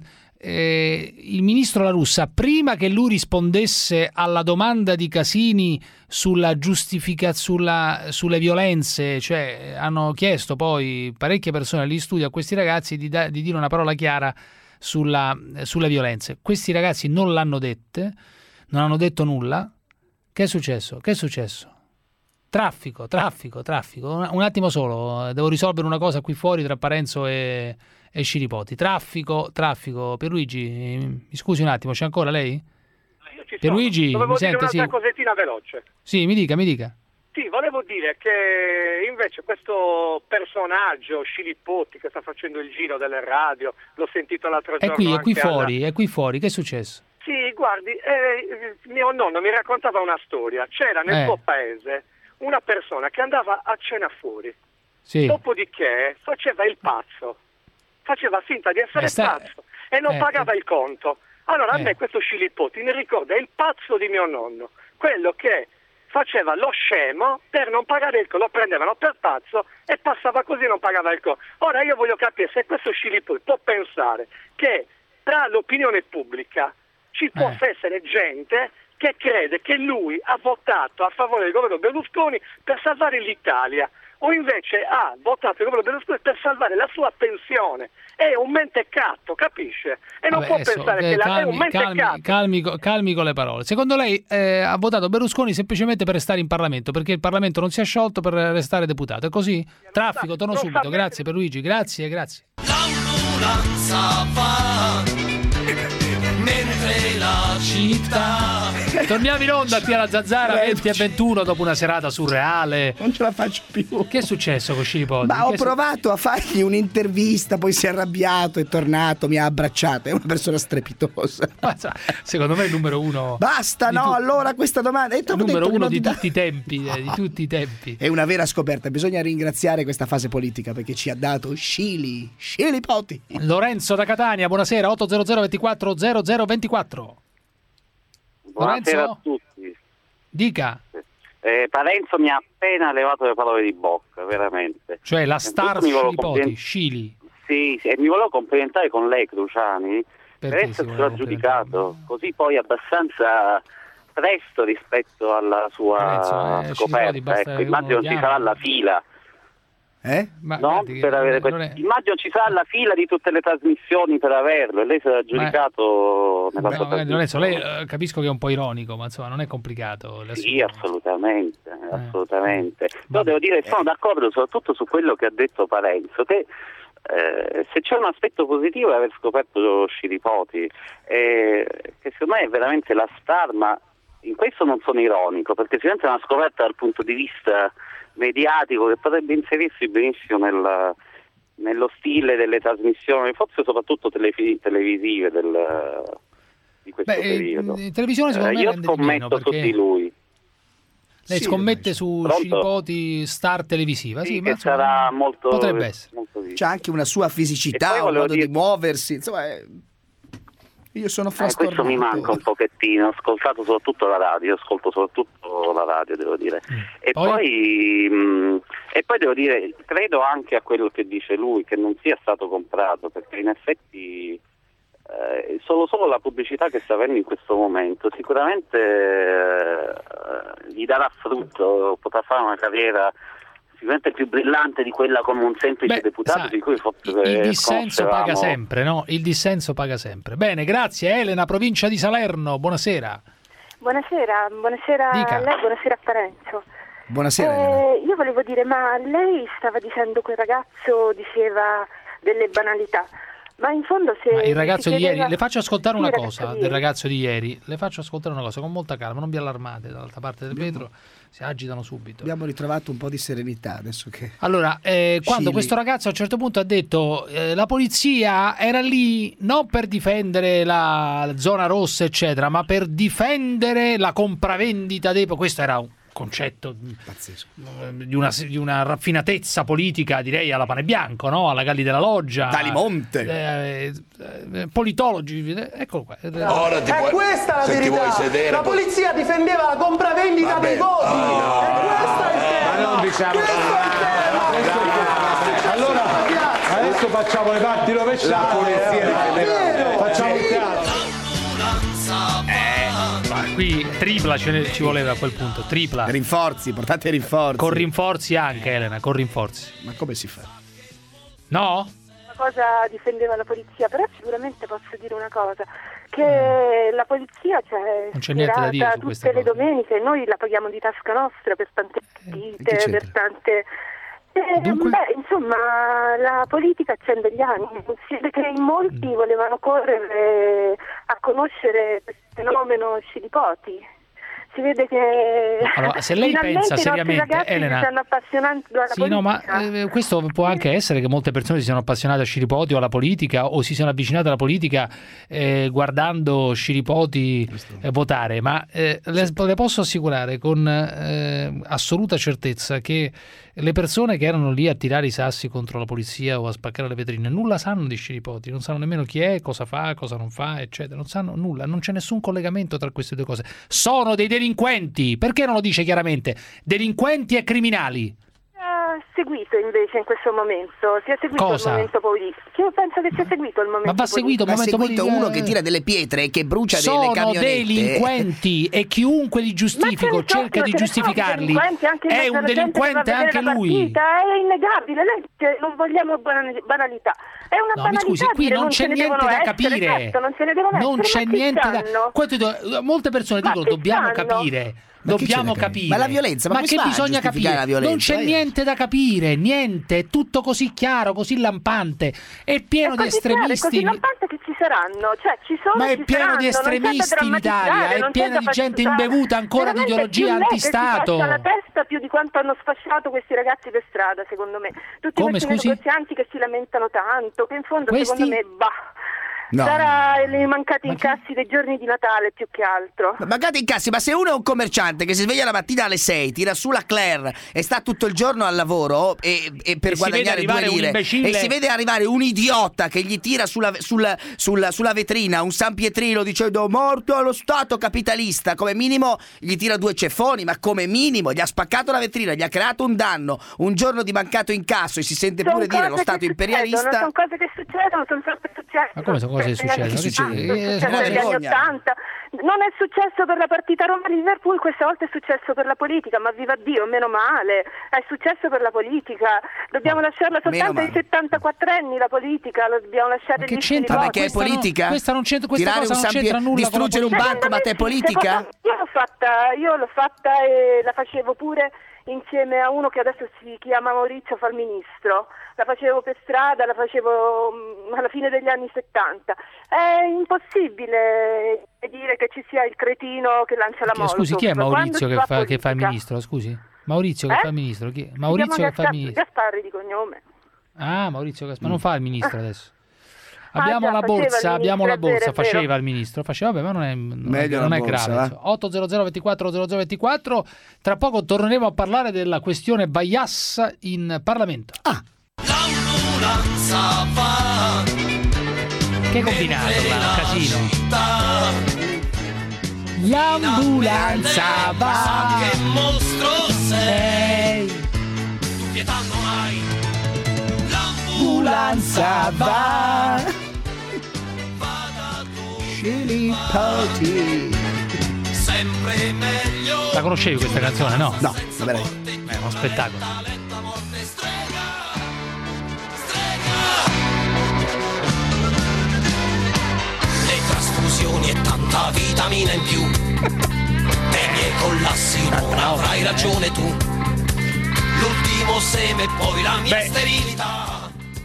eh, il ministro La Russa, prima che lui rispondesse alla domanda di Casini sulla giustifica sulla, sulle violenze, cioè hanno chiesto poi parecchie persone agli studi a questi ragazzi di, da, di dire una parola chiara sulla, sulle violenze. Questi ragazzi non l'hanno dette, non hanno detto nulla. Che è successo? Che è successo? Traffico, traffico, traffico. Un, un attimo solo, devo risolvere una cosa qui fuori tra Parenzo e, e Scilipoti. Traffico, traffico. Pierluigi, mi scusi un attimo, c'è ancora lei? Ci sono. Pierluigi, Dovevo mi dire sente? un'altra Sì. cosettina veloce. Sì, mi dica, mi dica. Sì, volevo dire che invece questo personaggio Scilipoti che sta facendo il giro delle radio, l'ho sentito l'altro È giorno qui, è qui anche alla- fuori, è qui fuori. Che è successo? Sì, guardi, eh, mio nonno mi raccontava una storia. C'era nel Eh. suo paese una persona che andava a cena fuori, Sì. dopodiché faceva il pazzo, faceva finta di essere Eh, sta- pazzo e non eh, pagava il conto. Allora a Eh. me questo Scilipoti mi ricorda il pazzo di mio nonno, quello che faceva lo scemo per non pagare il conto, lo prendevano per pazzo e passava così, non pagava il conto. Ora io voglio capire se questo Scilipoti può pensare che tra l'opinione pubblica ci possa essere gente che crede che lui ha votato a favore del governo Berlusconi per salvare l'Italia, o invece ha votato il governo Berlusconi per salvare la sua pensione. È un mentecatto, capisce? E non Vabbè, può adesso, pensare eh, che la, è calmi, un mentecatto. calmi, calmi, co- calmi con le parole. Secondo lei eh, ha votato Berlusconi semplicemente per restare in Parlamento, perché il Parlamento non si è sciolto per restare deputato, è così? Traffico, torno non subito. sa- Grazie Pierluigi, grazie, grazie. L'ambulanza va mentre la città. Torniamo in onda qui alla Zanzara venti e ventuno dopo una serata surreale. Non ce la faccio più. Che è successo con Scilipoti? Ma ho Che è su- provato a fargli un'intervista, poi si è arrabbiato, è tornato, mi ha abbracciato. È una persona strepitosa. Ma sa- secondo me è il numero uno. Basta, di no, tu- allora questa domanda. E il t'ho detto numero che uno non di ti dà- tutti i tempi, eh, di tutti i tempi. È una vera scoperta, bisogna ringraziare questa fase politica perché ci ha dato Scili, Scilipoti. Lorenzo da Catania, buonasera, otto zero zero ventiquattro zero zero ventiquattro. Buonasera Lorenzo? a tutti. Dica, Eh, Parenzo mi ha appena levato le parole di bocca, veramente. cioè la star Innanzitutto mi volevo Scilipoti, compliment- Scili. Sì, sì, e mi volevo complimentare con lei, Cruciani, per Perché si essersi voleva giudicato così poi abbastanza presto rispetto alla sua Parenzo, eh, Scilipoti scoperta. basta Ecco, che immagino uno ci chiama. sarà la fila. Eh? Ma No, guardi che per avere non que- è- Immagino ci sarà la fila di tutte le trasmissioni per averlo e lei sarà giudicato nella No, sua magari, Lorenzo, lei trasmissione. eh, capisco che è un po' ironico, ma insomma non è complicato. le Sì, assicuro. assolutamente, Eh. assolutamente. Però devo dire, sono d'accordo soprattutto su quello che ha detto Parenzo, che eh, se c'è un aspetto positivo è aver scoperto Scilipoti, eh, che secondo me è veramente la star, ma in questo non sono ironico, perché sicuramente è una scoperta dal punto di vista mediatico che potrebbe inserirsi benissimo nel, nello stile delle trasmissioni, forse soprattutto telefi- televisive del, di questo Beh, periodo. in televisione secondo Eh, me io rende di scommetto meno, su perché di lui. lei Sì, scommette su Pronto? Scilipoti star televisiva, sì, Sì, ma che insomma, sarà molto, potrebbe essere. molto visto. C'ha anche una sua E fisicità, poi un volevo modo dire- di muoversi, insomma, è- io sono Eh, questo frastornato. mi manca un pochettino, ho ascoltato soprattutto la radio, ascolto soprattutto la radio, devo dire. E Poi? poi, mh, e poi devo dire, credo anche a quello che dice lui, che non sia stato comprato, perché in effetti eh, solo, solo la pubblicità che sta avendo in questo momento sicuramente eh, gli darà frutto, potrà fare una carriera sicuramente più brillante di quella come un semplice Beh, deputato, sai, di cui forse il dissenso paga conoscevamo. sempre, no? Il dissenso paga sempre. Bene, grazie Elena, provincia di Salerno, buonasera. Buonasera, buonasera Dica. a lei, buonasera a Parenzo. Buonasera. Elena. Eh, io volevo dire, ma lei stava dicendo quel ragazzo diceva delle banalità, Ma in fondo se Ma il ragazzo si di chiedeva- ieri, le faccio ascoltare Sì, una il ragazzo cosa di del ieri. ragazzo di ieri, le faccio ascoltare una cosa con molta calma, non vi allarmate, dall'altra parte del vetro si agitano subito. Abbiamo ritrovato un po' di serenità adesso che... Allora, eh, quando Scili. questo ragazzo a un certo punto ha detto eh, la polizia era lì non per difendere la zona rossa eccetera, ma per difendere la compravendita dei... Questo era un concetto pazzesco di una, di una raffinatezza politica, direi alla Pane Bianco, no? Alla Galli della Loggia, Dalimonte, eh, eh, politologi, eccolo qua. Ora ti è puoi- questa la se ti verità. vuoi sedere, la poi- polizia difendeva la compravendita Vabbè. dei voti. Oh, e questo è il tema. ma non diciamo- Questo è il tema. Allora, adesso facciamo le parti rovesciate. eh. Facciamo un teatro. Ma qui tripla ce ne- ci voleva a quel punto, tripla. Rinforzi, portate rinforzi. Con rinforzi anche, Elena, con rinforzi. Ma come si fa? No? Una cosa difendeva la polizia, però sicuramente posso dire una cosa, che la polizia c'è, Non c'è niente da dire su tutte queste le cose. domeniche, noi la paghiamo di tasca nostra per tante partite, c'entra? per tante... Eh, beh, insomma, la politica accende gli animi, si vede che in molti Mm. volevano correre a conoscere questo fenomeno Scilipoti. Si vede che Allora, se lei finalmente pensa i nostri seriamente, ragazzi Elena- si stanno appassionando alla Sì, no, ma politica. eh, questo può anche essere che molte persone si siano appassionate a Scilipoti o alla politica o si siano avvicinate alla politica eh, guardando Scilipoti eh, votare, ma eh, le, le posso assicurare con eh, assoluta certezza che le persone che erano lì a tirare i sassi contro la polizia o a spaccare le vetrine nulla sanno di Scilipoti, non sanno nemmeno chi è, cosa fa, cosa non fa, eccetera, non sanno nulla, non c'è nessun collegamento tra queste due cose. Sono dei delinquenti, perché non lo dice chiaramente? Delinquenti e criminali. Ha seguito invece in questo momento, si è seguito Cosa? il momento politico. Io penso che sia seguito il momento Ma va seguito il Ma momento seguito politico. uno che tira delle pietre e che brucia delle Sono camionette. delinquenti e chiunque li giustifico Ma ce ne sono- cerca di ce ne sono giustificarli delinquenti anche in è mezzo un alla gente che va a delinquente vedere anche la lui. partita, è innegabile, lei dice, non vogliamo banali- banalità. È una No, mi banalità scusi, qui dire, non ce c'è ne niente devono da essere, capire. certo, non ce ne devono Non essere, c'è ma chi niente da sanno? Questo dico- molte persone Ma dicono chi dobbiamo sanno? capire. Ma che Dobbiamo c'è da capire? capire. Ma la violenza, ma come che si fa a bisogna giustificare capire? la Non violenza? c'è Eh. niente da capire, niente, è tutto così chiaro, così lampante, è pieno di È così chiaro, è estremisti. così lampante che ci saranno, cioè ci sono, Ma è ci pieno di saranno, non c'è da estremisti in Italia, drammatizzare, è non pieno c'è da di gente far- imbevuta ancora di Veramente, ideologia più lei che si antistato. fascia la testa più di quanto hanno sfasciato questi ragazzi per strada, secondo me. Tutti Come, questi scusi? negozianti che si lamentano tanto, che in fondo Questi? secondo me, bah, No, sarà i mancati incassi dei giorni di Natale più che altro. Ma magari incassi, ma se uno è un commerciante che si sveglia la mattina alle sei, tira su la Claire e sta tutto il giorno al lavoro e, e per E si vede guadagnare due arrivare un lire imbecille- e si vede arrivare un idiota che gli tira sulla, sulla, sulla, sulla vetrina un San Pietrino dicendo morto allo Stato capitalista, come minimo gli tira due ceffoni, ma come minimo gli ha spaccato la vetrina, gli ha creato un danno, un giorno di mancato incasso e si sente Sono pure dire cose lo che Stato succedono, imperialista. sono cose che succedono, sono sempre successe. Ma come sono cose che Negli anni succedono? Che ottanta, succede? Eh, successo no, negli anni vergogna. ottanta. Non è successo per la partita Roma-Liverpool, questa volta è successo per la politica, ma viva Dio, meno male, è successo per la politica. Dobbiamo lasciarla soltanto ai male. settantaquattrenni la politica, lo dobbiamo lasciare Ma che agli c'entra? Ma scilipoti. perché è Questa non- politica? questa non c'entra- questa Tirare cosa un non San c'entra Pie- nulla con la distruggere un politica. banco, ma te è politica? Io l'ho fatta, io l'ho fatta e la facevo pure insieme a uno che adesso si chiama Maurizio, fa il ministro. La facevo per strada, la facevo mh, alla fine degli anni settanta. È impossibile dire che ci sia il cretino che lancia la Chi- molotov. Scusi, chi è Quando Maurizio si che fa, che fa il politica- ministro? Scusi? Maurizio che Eh? fa il ministro? Chi? Si Maurizio chiama che fa il Gaspa- ministro? Gasparri di cognome. Ah, Maurizio Gasparri, non fa il ministro adesso. Ah, Abbiamo già, la faceva il borsa, ministro, abbiamo la è vero, borsa, è vero. faceva il ministro, faceva, vabbè, ma non è, non è- Meglio non la è borsa, grave. va. insomma. otto zero zero ventiquattro zero zero ventiquattro, tra poco torneremo a parlare della questione Bajas in Parlamento. Ah, L'ambulanza va Che hai combinato là, nella casino? città. L'ambulanza va, Che mostro sei, sei, tu pietà non hai. l'ambulanza va. Scilipoti. Sempre meglio. La conoscevi questa canzone, no? No, vabbè. È uno spettacolo. Le trasfusioni e tanta vitamina in più. Dei miei collassi non avrai ragione tu. L'ultimo seme e poi la mia Beh. sterilità.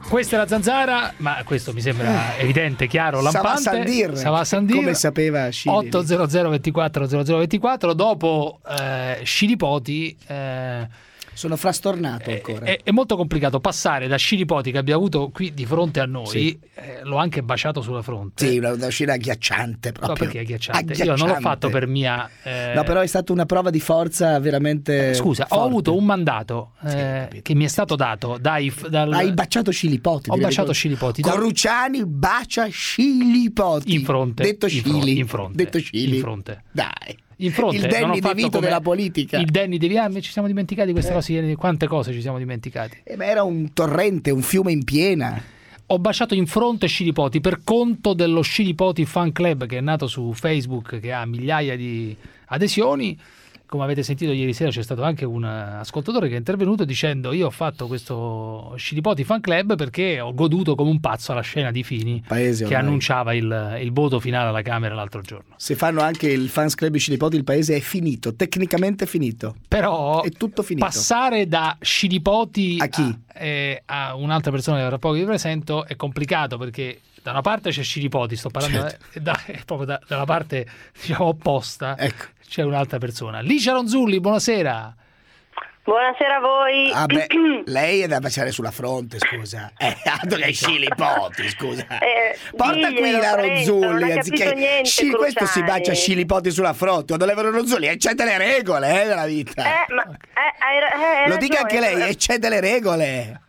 Questa è la Zanzara, ma questo mi sembra evidente, chiaro, lampante. Savasandir, Savasandir. come sapeva Scili. otto zero zero ventiquattro zero zero ventiquattro. Dopo eh, Scilipoti eh, sono frastornato ancora. È, è molto complicato passare da Scilipoti, che abbiamo avuto qui di fronte a noi, Sì. eh, l'ho anche baciato sulla fronte. Sì, una, una scena agghiacciante proprio. No, perché agghiacciante? Agghiacciante. Io non l'ho fatto per mia... eh, No, però è stata una prova di forza veramente Scusa, forte. ho avuto un mandato eh, che mi è stato dato dai... Dal... Hai baciato Scilipoti. Ho ti baciato ricordo? Scilipoti. da- Corrucciani bacia Scilipoti. In fronte. Detto in fro- Scili. in fronte. Detto Scili. In fronte. Dai. In fronte. Il non ho Danny fatto DeVito come- della politica. Il Danny DeVito. Ah, ci siamo dimenticati di queste Eh. cose ieri. Quante cose ci siamo dimenticati. Eh, ma era un torrente, un fiume in piena. Ho baciato in fronte Scilipoti per conto dello Scilipoti Fan Club, che è nato su Facebook, che ha migliaia di adesioni. Come avete sentito ieri sera c'è stato anche un ascoltatore che è intervenuto dicendo: io ho fatto questo Scilipoti Fan Club perché ho goduto come un pazzo alla scena di Fini Paese che ormai. annunciava il, il voto finale alla Camera l'altro giorno. Se fanno anche il fans club di Scilipoti, il paese è finito, tecnicamente finito. Però è tutto finito. Passare da Scilipoti a chi? A, eh, a un'altra persona che tra poco vi presento è complicato, perché da una parte c'è Scilipoti, sto parlando Certo. eh, da, proprio da, dalla parte, diciamo, opposta, ecco. C'è un'altra persona. Licia Ronzulli, buonasera. Buonasera a voi. Ah beh, lei è da baciare sulla fronte, scusa. Eh, altro che Scilipoti, scusa. Eh, Porta qui diglielo, la Parenzo, non Ronzulli, ha anziché capito niente, Scili- questo si Cruciani. bacia Scilipoti sulla fronte. Quando leva Ronzulli eccede le regole eh, della vita. Eh, ma eh, hai, ra- eh, hai Lo dica ragione, anche lei, eh. eccede le regole.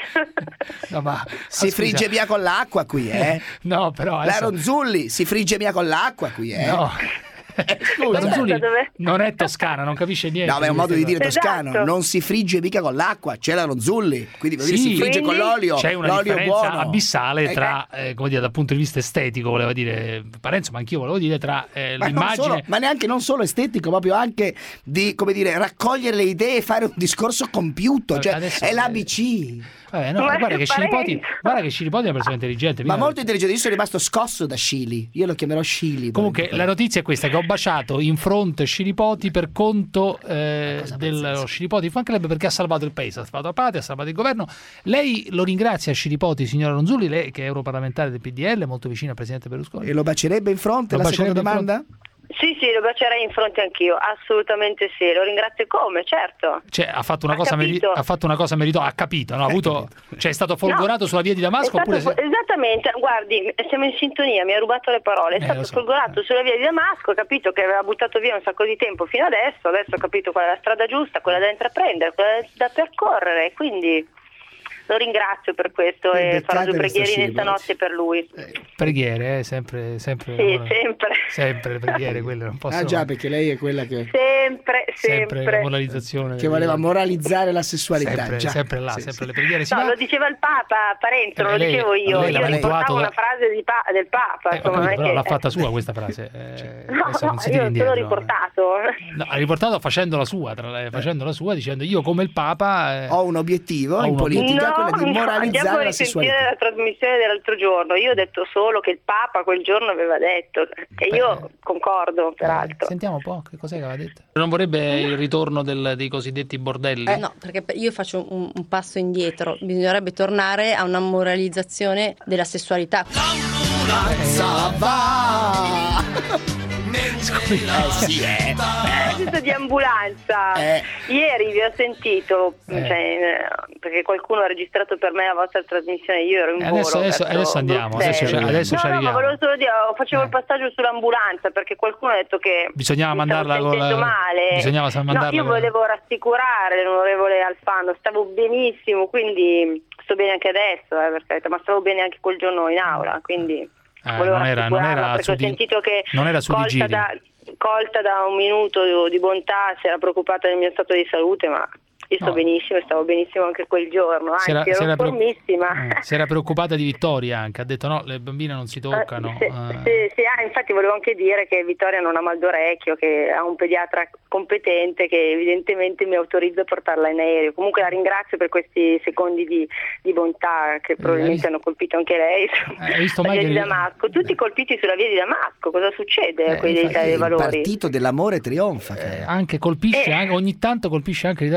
No, ma, Si ma frigge scusa. via con l'acqua qui, eh. No, però La adesso- Ronzulli si frigge via con l'acqua qui, eh. No. Scusa. La Ronzulli non è toscana, non capisce niente. No, ma è un modo di dire Esatto. toscano, non si frigge mica con l'acqua, c'è la Ronzulli, quindi vuol dire Sì, si frigge con l'olio, c'è una l'olio differenza buono. abissale Eh, tra, eh, come dire, dal punto di vista estetico, voleva dire Parenzo, ma anch'io volevo dire, tra eh, Ma, non l'immagine. solo- ma neanche non solo estetico, proprio anche di, come dire, raccogliere le idee e fare un discorso compiuto, Vabbè, cioè adesso- è l'A B C. Vabbè, no, Ma guarda che Parenzo. Scilipoti, guarda che Scilipoti è una persona intelligente. Ma mica- molto intelligente, io sono rimasto scosso da Scili, io lo chiamerò Scili. Comunque la notizia è questa, che ho baciato in fronte Scilipoti per conto eh, dello Scilipoti Fan Club, perché ha salvato il paese, ha salvato la patria, ha salvato il governo. Lei lo ringrazia, Scilipoti, signora Ronzulli, lei che è europarlamentare del P D L, molto vicina al presidente Berlusconi. E lo bacerebbe in fronte, Lo la seconda bacerebbe in domanda? Sì, sì, lo bacerei in fronte anch'io, assolutamente sì, lo ringrazio come, certo. Cioè, ha fatto una Ha cosa meri- capito. ha fatto una cosa meritoria, ha capito, no? Ha avuto, cioè è stato folgorato sulla via di Damasco È stato oppure fo- Esattamente, guardi, siamo in sintonia, mi ha rubato le parole, è Eh, stato lo so. folgorato sulla via di Damasco, ho capito che aveva buttato via un sacco di tempo fino adesso, adesso ho capito qual è la strada giusta, quella da intraprendere, quella da percorrere, quindi lo ringrazio per questo Eh, e farò due beccate questa preghierine Scilipoti. stanotte per lui. preghiere, eh, sempre sempre Sì, lavora- sempre. sempre le preghiere, quelle non possono. Ah già, perché lei è quella che, Sempre, sempre sempre. la moralizzazione. che voleva moralizzare la sessualità. sempre, già. sempre là, Sì, sempre sì. le preghiere si No, va. lo diceva il Papa, Parenzo, non lo Lei- dicevo io, lei io l'aveva riportavo intuato da- una frase di pa- del Papa, Eh, ho insomma, capito, non è però che- l'ha fatta sua questa frase. eh, No, adesso no, non si io tira non indietro. l'ho riportato. No, ha riportato facendo la sua, tra le- facendo la sua, dicendo io come il Papa eh, Ho un obiettivo Ho in un politica, No, quella di no, andiamo moralizzare a la risentire sessualità. la trasmissione dell'altro giorno. Io ho detto solo che il Papa quel giorno aveva detto, e io concordo, peraltro. Sentiamo un po' che cos'è che aveva detto. Non vorrebbe il ritorno del- dei cosiddetti bordelli? Eh, no, perché io faccio un, un passo indietro, bisognerebbe tornare a una moralizzazione della sessualità. Scusi. Eh sì, eh. A proposito di ambulanza, Eh. ieri vi ho sentito, Eh. cioè, eh, perché qualcuno ha registrato per me la vostra trasmissione, io ero in Eh, volo. adesso- adesso- verso adesso andiamo, adesso Bruxelles. ci- adesso no, ci no, arriviamo. ma volevo solo dire, oh, facevo il passaggio sull'ambulanza perché qualcuno ha detto che Bisognava mi mandarla stavo con la- sentendo male. bisognava No, mandarla io con- volevo rassicurare l'onorevole Alfano, stavo benissimo, quindi sto bene anche adesso, eh, per carità, ma stavo bene anche quel giorno in aula, quindi Eh, volevo non era- non rassicurarla era perché su ho di- sentito che non era su di colta giri. da, colta da un minuto di bontà si era preoccupata del mio stato di salute, ma io sto No. benissimo e stavo benissimo anche quel giorno, anzi Si era- si ero era preoccu- formissima. Mm, si era preoccupata di Vittoria anche, ha detto no, le bambine non si toccano. Eh, eh. sì, sì, sì, ah, infatti volevo anche dire che Vittoria non ha mal d'orecchio, che ha un pediatra competente che evidentemente mi autorizza a portarla in aereo. Comunque la ringrazio per questi secondi di, di bontà che probabilmente visto- hanno colpito anche lei hai visto sulla mai via di che- Damasco. Tutti colpiti sulla via di Damasco, cosa succede a Eh, quelli dell'Italia dei Il Valori? partito dell'amore trionfa. Eh, cara. anche colpisce, Eh. anche- ogni tanto colpisce anche l'Italia dei Valori.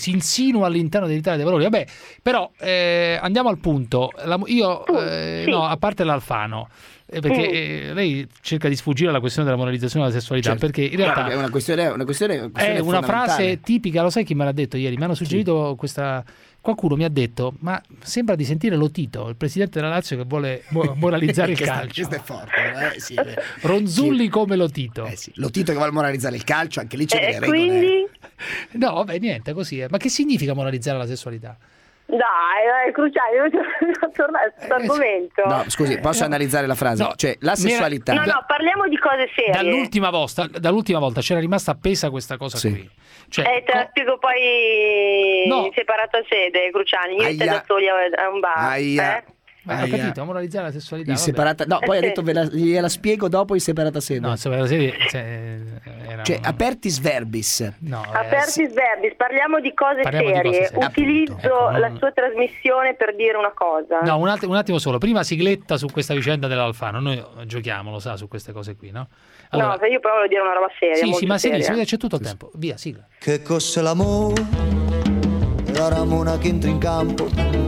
si insinua all'interno dell'Italia dei Valori. Vabbè, però eh, andiamo al punto. La, io, eh, sì. no, a parte l'Alfano, eh, perché Mm. eh, lei cerca di sfuggire alla questione della moralizzazione della sessualità, Certo. perché in realtà è una questione, una questione, una questione è una fondamentale. frase tipica, lo sai chi me l'ha detto ieri? Mi hanno suggerito questa. Qualcuno mi ha detto: ma sembra di sentire Lotito, il presidente della Lazio, che vuole mo- moralizzare il Questa- calcio. questo è forte, eh? Sì, è vero. Ronzulli come Lotito. Eh sì, Lotito che vuole moralizzare il calcio, anche lì c'è E delle regole. quindi? No, vabbè, niente, così è. Ma che significa moralizzare la sessualità? Dai, dai, Cruciani, io devo tornare a questo argomento. No, scusi, posso analizzare la frase? No, cioè, la mi era- sessualità. No, no, parliamo di cose serie. Dall'ultima volta, dall'ultima volta c'era rimasta appesa questa cosa Sì. qui. Cioè, Eh, te la spiego poi No. in separata sede, Cruciani. Io e te Aia. da soli a a un bar. Aia. eh? ma ho Aia. capito, moralizzare la sessualità. In vabbè. separata, no, poi ha Eh, sì. detto ve la, gliela spiego dopo in separata sede. No, insomma, la serie, cioè, era Cioè, un- apertis verbis. no, eh, Apertis verbis, parliamo di cose Parliamo di serie. cose serie. Utilizzo Ecco, non- la sua trasmissione per dire una cosa. No, un, att- un attimo solo. Prima sigletta su questa vicenda dell'Alfano. Noi giochiamo, lo sa, su queste cose qui, no? No, se io provo a dire una roba seria. sì, molto sì, ma seria. serissimo, c'è tutto il tempo. Via, sigla. Che cos'è l'amore? La ramona che entra in campo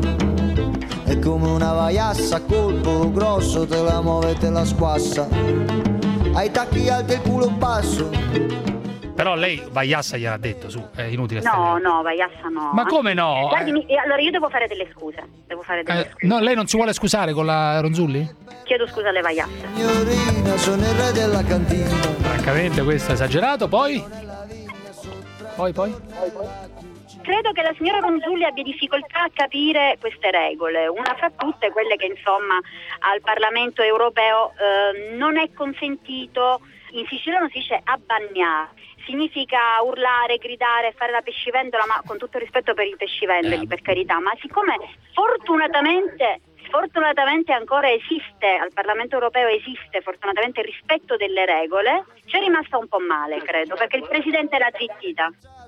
è come una vaiassa a colpo grosso, te la muove e te la squassa. Ai tacchi alti e il culo basso. Però lei Vaiassa gliel'ha detto, su, è inutile No, stare- no, Vaiassa no. Ma come no? Guardi, mi- eh, allora io devo fare delle scuse. Devo fare delle Eh, no, lei non si vuole scusare con la Ronzulli? Chiedo scusa alle Vaiasse. Signorina, sono il re della cantina. Francamente questo è esagerato, poi? Poi, poi? Credo che la signora Ronzulli abbia difficoltà a capire queste regole. Una fra tutte quelle che insomma al Parlamento europeo eh, non è consentito, in siciliano si dice abbagnare. Significa urlare, gridare, fare la pescivendola, ma con tutto rispetto per i pescivendoli, per carità, ma siccome fortunatamente fortunatamente ancora esiste, al Parlamento europeo esiste fortunatamente il rispetto delle regole, ci è rimasta un po' male, credo, perché il Presidente l'ha zittita.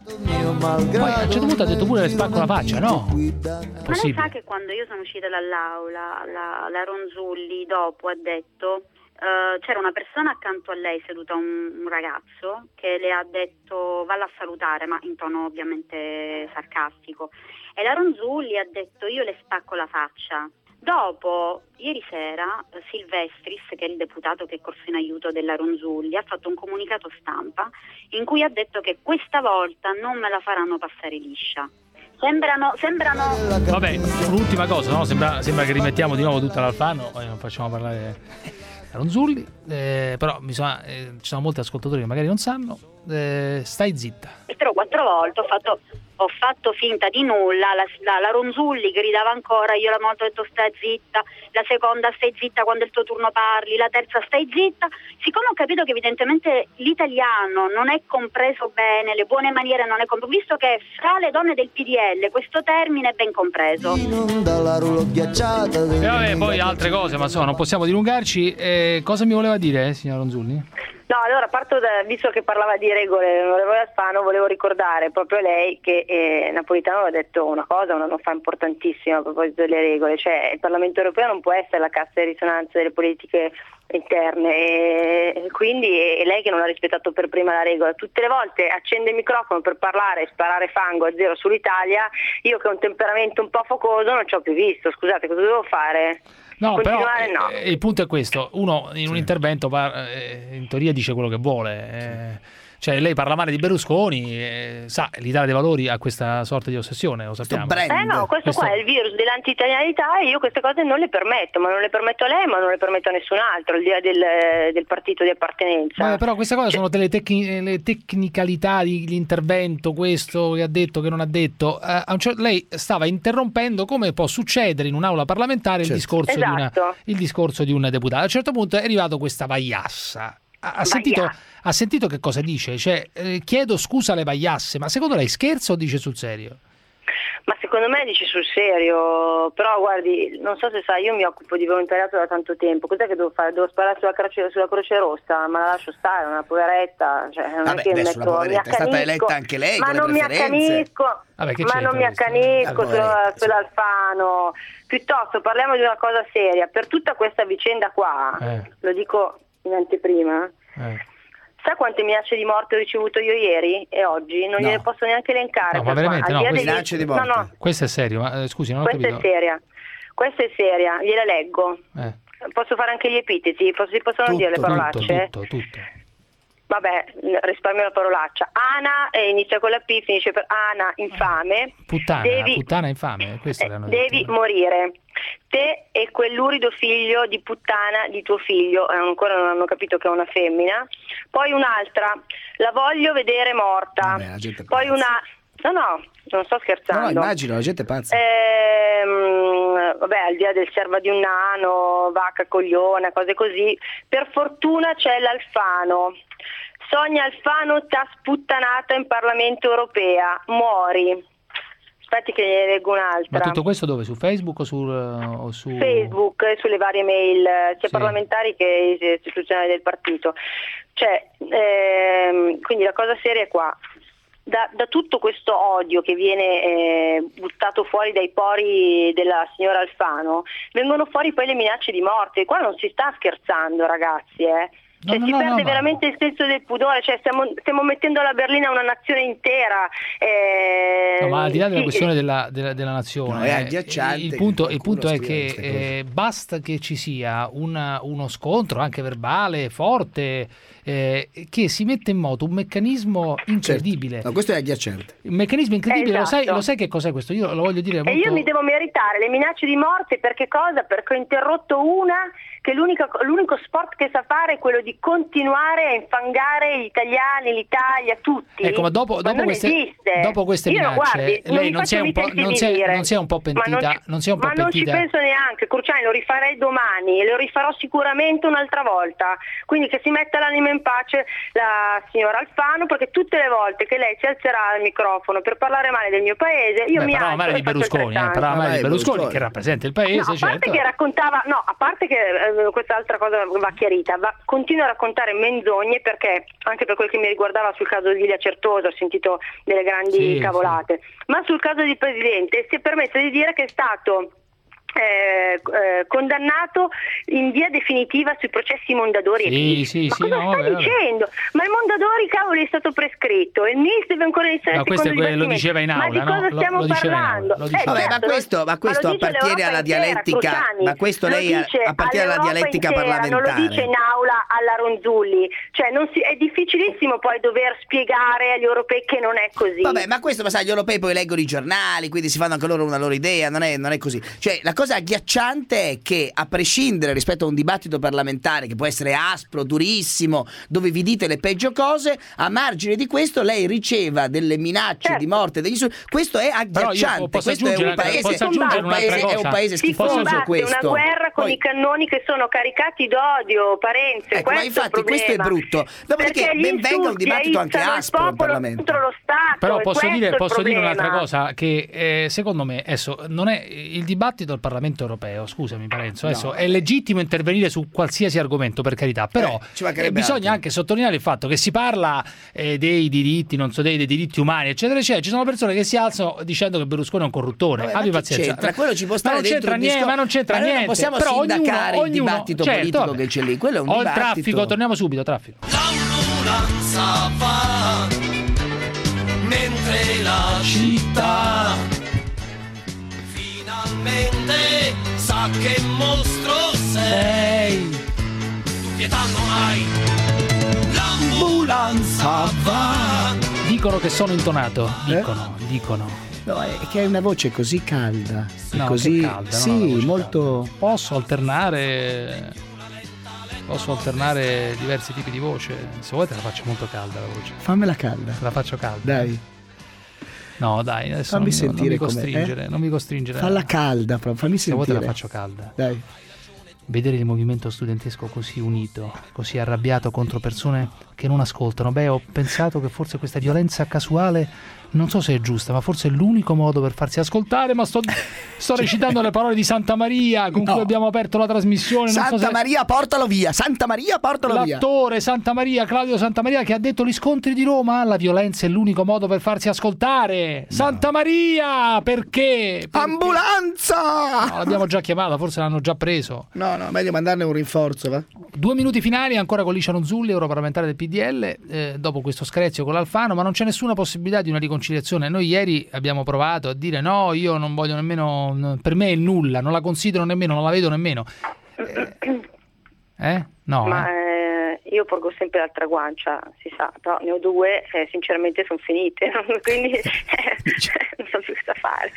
Poi a un certo punto ha detto pure le spacco la faccia, no? È Ma lei possibile. sa che quando io sono uscita dall'aula, la, la Ronzulli dopo ha detto, eh, c'era una persona accanto a lei seduta, un, un ragazzo, che le ha detto valla a salutare, ma in tono ovviamente sarcastico, e la Ronzulli ha detto io le spacco la faccia. Dopo, ieri sera, Silvestris, che è il deputato che è corso in aiuto della Ronzulli, ha fatto un comunicato stampa in cui ha detto che questa volta non me la faranno passare liscia. Sembrano, sembrano... Vabbè, un'ultima cosa, no? Sembra, sembra che rimettiamo di nuovo tutta l'Alfano e non facciamo parlare la Ronzulli, eh, però bisogna, eh, ci sono molti ascoltatori che magari non sanno. Eh, stai zitta. Però quattro volte ho fatto, ho fatto finta di nulla, la, la, la Ronzulli gridava ancora, io la volta ho detto stai zitta, la seconda stai zitta quando è il tuo turno parli, la terza stai zitta. Siccome ho capito che evidentemente l'italiano non è compreso bene, le buone maniere non è compreso, visto che fra le donne del P D L questo termine è ben compreso. Dalla roulotte ghiacciata. E vabbè, poi altre cose, ma insomma non possiamo dilungarci. Eh, cosa mi voleva dire, eh, signor Ronzulli? No, allora parto da, visto che parlava di regole, l'onorevole Alfano, volevo ricordare proprio lei che eh, Napolitano ha detto una cosa un anno fa importantissima a proposito delle regole, cioè il Parlamento europeo non può essere la cassa di risonanza delle politiche interne e quindi è lei che non ha rispettato per prima la regola. Tutte le volte accende il microfono per parlare e sparare fango a zero sull'Italia, io che ho un temperamento un po' focoso non ci ho più visto, scusate, cosa devo fare? No, però Continuare, no. eh, il punto è questo: uno in un intervento par- eh, in teoria dice quello che vuole. eh. Cioè, lei parla male di Berlusconi, eh, sa, l'Italia dei Valori ha questa sorta di ossessione, lo sappiamo. Eh no, questo, qua è il virus dell'anti-italianità e io queste cose non le permetto, ma non le permetto a lei, ma non le permetto a nessun altro, al di là del, del partito di appartenenza. Vabbè, però queste cose sono delle tecni- le tecnicalità di- di intervento, questo che ha detto, che non ha detto. Eh, a un cer- lei stava interrompendo, come può succedere in un'aula parlamentare, il, discorso di una, Esatto. il discorso di un deputato. A un certo punto è arrivato questa Vaiassa. Ha, ha sentito, ha sentito che cosa dice? Cioè, eh, chiedo scusa alle Vaiasse, ma secondo lei scherzo o dice sul serio? Ma secondo me dici sul serio, però guardi, non so se sai, io mi occupo di volontariato da tanto tempo, cos'è che devo fare? Devo sparare sulla croce, sulla croce rossa, ma la lascio stare, una poveretta, cioè non Vabbè, è che adesso metto, la poveretta mi è stata accanisco, eletta anche lei ma con le non mi preferenze. accanisco, Vabbè, che ma c'entra non mi questo? accanisco La sulla- poveretta, sull'Alfano, piuttosto parliamo di una cosa seria, per tutta questa vicenda qua, Eh. lo dico in anteprima, Eh. Sai quante minacce di morte ho ricevuto io ieri e oggi? Non No. gliele posso neanche elencare. No, ma veramente no, Al di là questo- degli- Minacce di no, morte. no, Questo è serio, ma eh, scusi, non ho questa capito. è seria. Questa è seria, gliela leggo. Eh, Posso fare anche gli epiteti? Posso- si possono tutto, dire le tutto, parolacce? tutto, tutto. Vabbè, risparmio la parolaccia. Ana, eh, inizia con la P, finisce per Ana, infame. Puttana, Devi- puttana infame, questo Eh, l'hanno devi detto. morire. Te e quell'urido figlio di puttana di tuo figlio, eh, ancora non hanno capito che è una femmina. Poi un'altra, la voglio vedere morta. Vabbè, la gente è Poi una... No, no, non sto No, scherzando. no, immagino, la gente è pazza. Ehm, vabbè, al di là del serva di un nano, vacca, coglione, cose così, per fortuna c'è l'Alfano. Sonia Alfano t'ha sputtanata in Parlamento europea, muori. Aspetti che ne leggo un'altra. Ma tutto questo dove? Su Facebook o, sul, o su... Facebook, eh, sulle varie mail, eh, sia Sì. parlamentari che istituzionali del partito. Cioè, ehm, quindi la cosa seria è qua. Da, da tutto questo odio che viene eh, buttato fuori dai pori della signora Alfano, vengono fuori poi le minacce di morte. Qua non si sta scherzando, ragazzi, eh. Cioè, No, no, si no, perde no, ma- veramente il senso del pudore, cioè stiamo, stiamo mettendo alla berlina una nazione intera. eh, No, ma al di là della sì, questione della, della, della nazione, No, è eh, agghiacciante il che punto, il qualcuno punto è scriva che queste cose. eh, basta che ci sia una- uno scontro anche verbale, forte, eh, che si mette in moto un meccanismo incredibile. No, questo è agghiacciante. Un meccanismo incredibile, lo, sai, Esatto. lo sai che cos'è questo? Io lo voglio dire E molto... io mi devo meritare le minacce di morte per che cosa? Perché ho interrotto una che l'unica- l'unico sport che sa fare è quello di continuare a infangare gli italiani, l'Italia, tutti. Ecco, ma dopo, dopo non queste, esiste. dopo queste Io, minacce, guardi, non lei mi non si, è faccio un po', mica non, si è, intimidire. non si è un po' Ma non pentita? ci- Non si è un po' ma non ci pentita? penso neanche, Cruciani, lo rifarei domani e lo rifarò sicuramente un'altra volta. Quindi che si metta l'anima in pace la signora Alfano, perché tutte le volte che lei si alzerà al microfono per parlare male del mio paese, io Beh, mi parlava alzo male e di faccio Berlusconi, eh, altrettanto. parlava male di Vabbè, Berlusconi, Berlusconi. che rappresenta il paese, No, a parte certo. che raccontava, no, a parte che eh, quest'altra cosa va chiarita, va, continua a raccontare menzogne perché anche per quel che mi riguardava sul caso di Ilia Certosa ho sentito delle grandi Sì, cavolate, ma sul caso del Presidente si è permesso di dire che è stato eh, eh, condannato in via definitiva sui processi Mondadori e Sì, P I. sì, ma sì, cosa no, sta vabbè, vabbè. dicendo? Ma il Mondadori, cavolo, è stato prescritto e il M I S deve ancora iniziare Ma il questo è secondo quello- lo dibattimento. diceva in Ma di aula, no? cosa Lo- stiamo lo diceva in aula, parlando? lo Eh, diceva. Vabbè, ma certo, questo, ma questo lo a dice partire l'Europa alla intera, dialettica, Cruciani. ma questo Lo lei a, dice a partire dalla all'Europa dialettica intera, parlamentare. non lo dice in aula alla Ronzulli, cioè non si, è difficilissimo poi dover spiegare agli europei che non è così. Vabbè, ma questo, ma sai, gli europei poi leggono i giornali, quindi si fanno anche loro una loro idea, non è, non è così. Cioè, la cosa agghiacciante è che, a prescindere rispetto a un dibattito parlamentare che può essere aspro, durissimo, dove vi dite le peggio cose, a margine di questo lei riceva delle minacce Certo. di morte degli insulti. Questo è Però io agghiacciante. posso Questo è aggiungere un anche- paese, posso aggiungere è un un'altra paese, è un cosa? paese Si schifoso combatte questo. una guerra con Poi- i cannoni che sono caricati d'odio, Parenze, Ecco, ma questo infatti è il questo è problema. brutto. Dopodiché Perché gli ben venga un insulti dibattito anche aizzano il aspro in popolo Parlamento. contro lo Stato. Però e posso questo dire, è il posso dire problema. un'altra cosa, che eh, secondo me adesso non è il dibattito al Parlamento europeo, scusami Parenzo, adesso è legittimo intervenire su qualsiasi argomento, per carità, però Eh, ci mancherebbe eh, bisogna altro. anche sottolineare il fatto che si parla eh, dei diritti, non so, dei, dei diritti umani, eccetera, eccetera. Ci sono persone che si alzano dicendo che Berlusconi è un corruttore. Vabbè, ma Abbi che pazienza. c'entra? Quello ci può Ma stare non dentro c'entra un niente, discorso. ma non c'entra Ma noi non niente. possiamo Però ognuno- sindacare il ognuno- dibattito certo, politico vabbè. che c'è lì. Quello è un Ho il dibattito. traffico, torniamo subito, traffico. L'ambulanza va mentre la città finalmente sa che mostro sei. Tu pietà non hai. L'ambulanza va. Dicono che sono intonato, Eh? dicono, dicono. No, è che hai una voce così calda. No, così che calda, sì, non ho una voce molto calda. Posso alternare posso alternare diversi tipi di voce. Se vuoi te la faccio molto calda la voce. fammela calda. Te la faccio calda. Dai, No, dai, adesso fammi non, sentire non mi com'è, costringere, eh? non mi costringere. Falla calda, proprio, fammi Se vuoi sentire. te la faccio calda. Dai. Vedere il movimento studentesco così unito, così arrabbiato contro persone che non ascoltano. Beh, ho pensato che forse questa violenza casuale non so se è giusta, ma forse è l'unico modo per farsi ascoltare, ma sto, sto recitando le parole di Santa Maria con No. cui abbiamo aperto la trasmissione. Non Santa so se... Maria, portalo via! Santa Maria, portalo via! L'attore Santa Maria, Claudio Santa Maria, che ha detto gli scontri di Roma, la violenza è l'unico modo per farsi ascoltare. No. Santa Maria, perché? perché? Ambulanza! No, l'abbiamo già chiamata, forse l'hanno già preso. No, no, meglio mandarne un rinforzo, va? Due minuti finali ancora con Licia Ronzulli, europarlamentare del P D L, eh, dopo questo screzio con l'Alfano, ma non c'è nessuna possibilità di una riconciliazione. Noi ieri abbiamo provato a dire no, io non voglio nemmeno, per me è nulla, non la considero nemmeno, non la vedo nemmeno. Eh? eh? No. Ma eh? eh, io porgo sempre l'altra guancia, si sa, però ne ho due, eh, sinceramente sono finite, quindi eh, non so più cosa fare.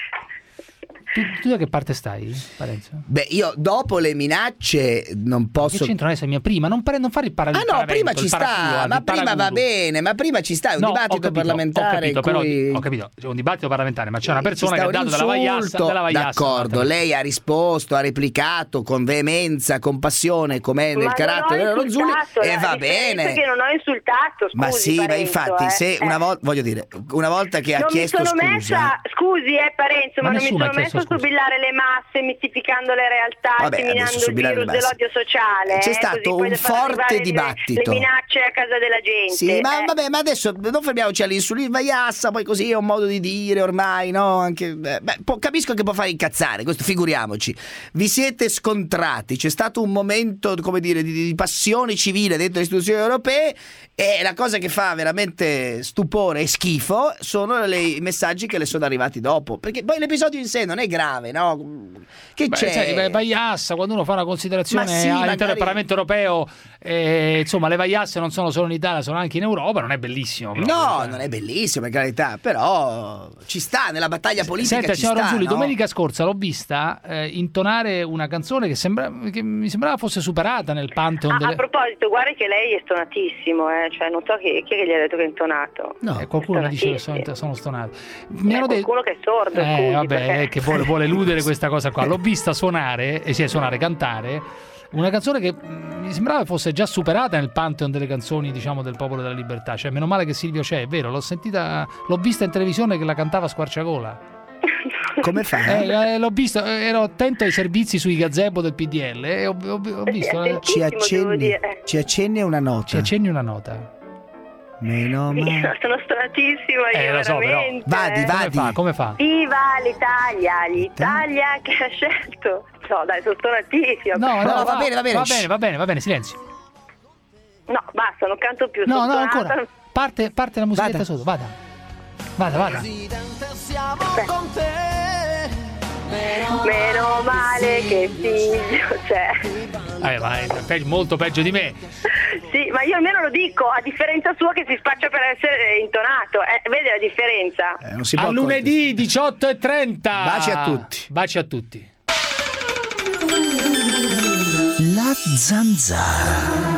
Tu, tu da che parte stai, Parenzo? Beh, io dopo le minacce non posso. Che c'entra adesso mia prima? Non, pre- non fare il paragone. Ah no, prima ci sta, ma prima va bene, ma prima ci sta, è un no, dibattito ho capito, parlamentare. Ho capito, in però, cui... ho capito, c'è un dibattito parlamentare, ma c'è una Ci persona sta che ha un dato della vaiassa, insulto, della vaiassa. d'accordo, lei ha risposto, ha replicato con veemenza, con passione, com'è nel Ma carattere non ho della Ronzulli, insultato, e la va differenza bene. è che non ho insultato, scusi, Ma sì, ma Parenzo, infatti, eh. se una Eh. volta, voglio dire, una volta che ha non chiesto mi sono scusa. messa, scusi eh Parenzo, Ma ma, non mi nessuno sono ha chiesto messa a subillare le masse, mistificando le realtà, Vabbè, adesso seminando il subillare le virus masse. dell'odio sociale. C'è eh, stato così poi un da far forte arrivare le- dibattito. Le minacce a casa della gente. Sì, ma eh. vabbè, ma adesso non fermiamoci all'insulino, vaiassa, poi così è un modo di dire ormai, no? Anche, eh, beh, può- capisco che può fare incazzare, questo figuriamoci. Vi siete scontrati, c'è stato un momento, come dire, di, di passione civile dentro le istituzioni europee, e la cosa che fa veramente stupore e schifo sono le- i messaggi che le sono arrivati dopo, perché poi l'episodio in sé non è grave, no? Che Beh, c'è? sai, beh, vaiassa, quando uno fa una considerazione Ma sì, all'interno magari- del Parlamento europeo, eh, insomma, le vaiasse non sono solo in Italia, sono anche in Europa, non è bellissimo. proprio, No, cioè. non è bellissimo, per carità, però ci sta nella battaglia politica. Senta, ci signor sta, Ronzulli, no? domenica scorsa l'ho vista eh, intonare una canzone che, sembra, che mi sembrava fosse superata nel Pantheon Ah, delle... a proposito, guarda che lei è stonatissimo, eh, cioè non so chi, chi è che gli ha detto che è intonato. Eh, qualcuno mi dice che sono, sono stonato. Mi Eh, hanno detto... qualcuno che è sordo, Eh, scusi, vabbè, perché- eh, che vuole, vuole eludere questa cosa qua. L'ho vista suonare, e sì, suonare, cantare una canzone che mh, mi sembrava fosse già superata nel pantheon delle canzoni, diciamo, del Popolo della Libertà. Cioè, meno male che Silvio c'è, è vero, l'ho sentita, l'ho vista in televisione che la cantava a squarciagola. Come fa? Eh, eh, l'ho visto, eh, ero attento ai servizi sui gazebo del P D L e ho, ho- ho visto. eh, Ci accenni, ci accenni una nota. Ci accenni una nota. Meno Sì, male. sono stanatissima io, Eh, lo so, però. veramente. Vadi, vadi. Come fa? Come fa? Viva l'Italia, l'Italia che ha scelto. No, dai, sono stonatissima. No, no, No, va bene, va bene. Va bene, va bene, va bene, silenzio. No, basta, non canto più. No, sono no, stonata. ancora. Parte, parte la musichetta sotto, vada. Vada, vada. Meno male che figlio c'è. Vabbè, vai, pe- molto peggio di me. Sì, ma io almeno lo dico, a differenza sua che si spaccia per essere intonato. Eh, vede la differenza? Eh, non si può A lunedì diciotto e trenta. Baci a tutti. Baci a tutti. La zanzara.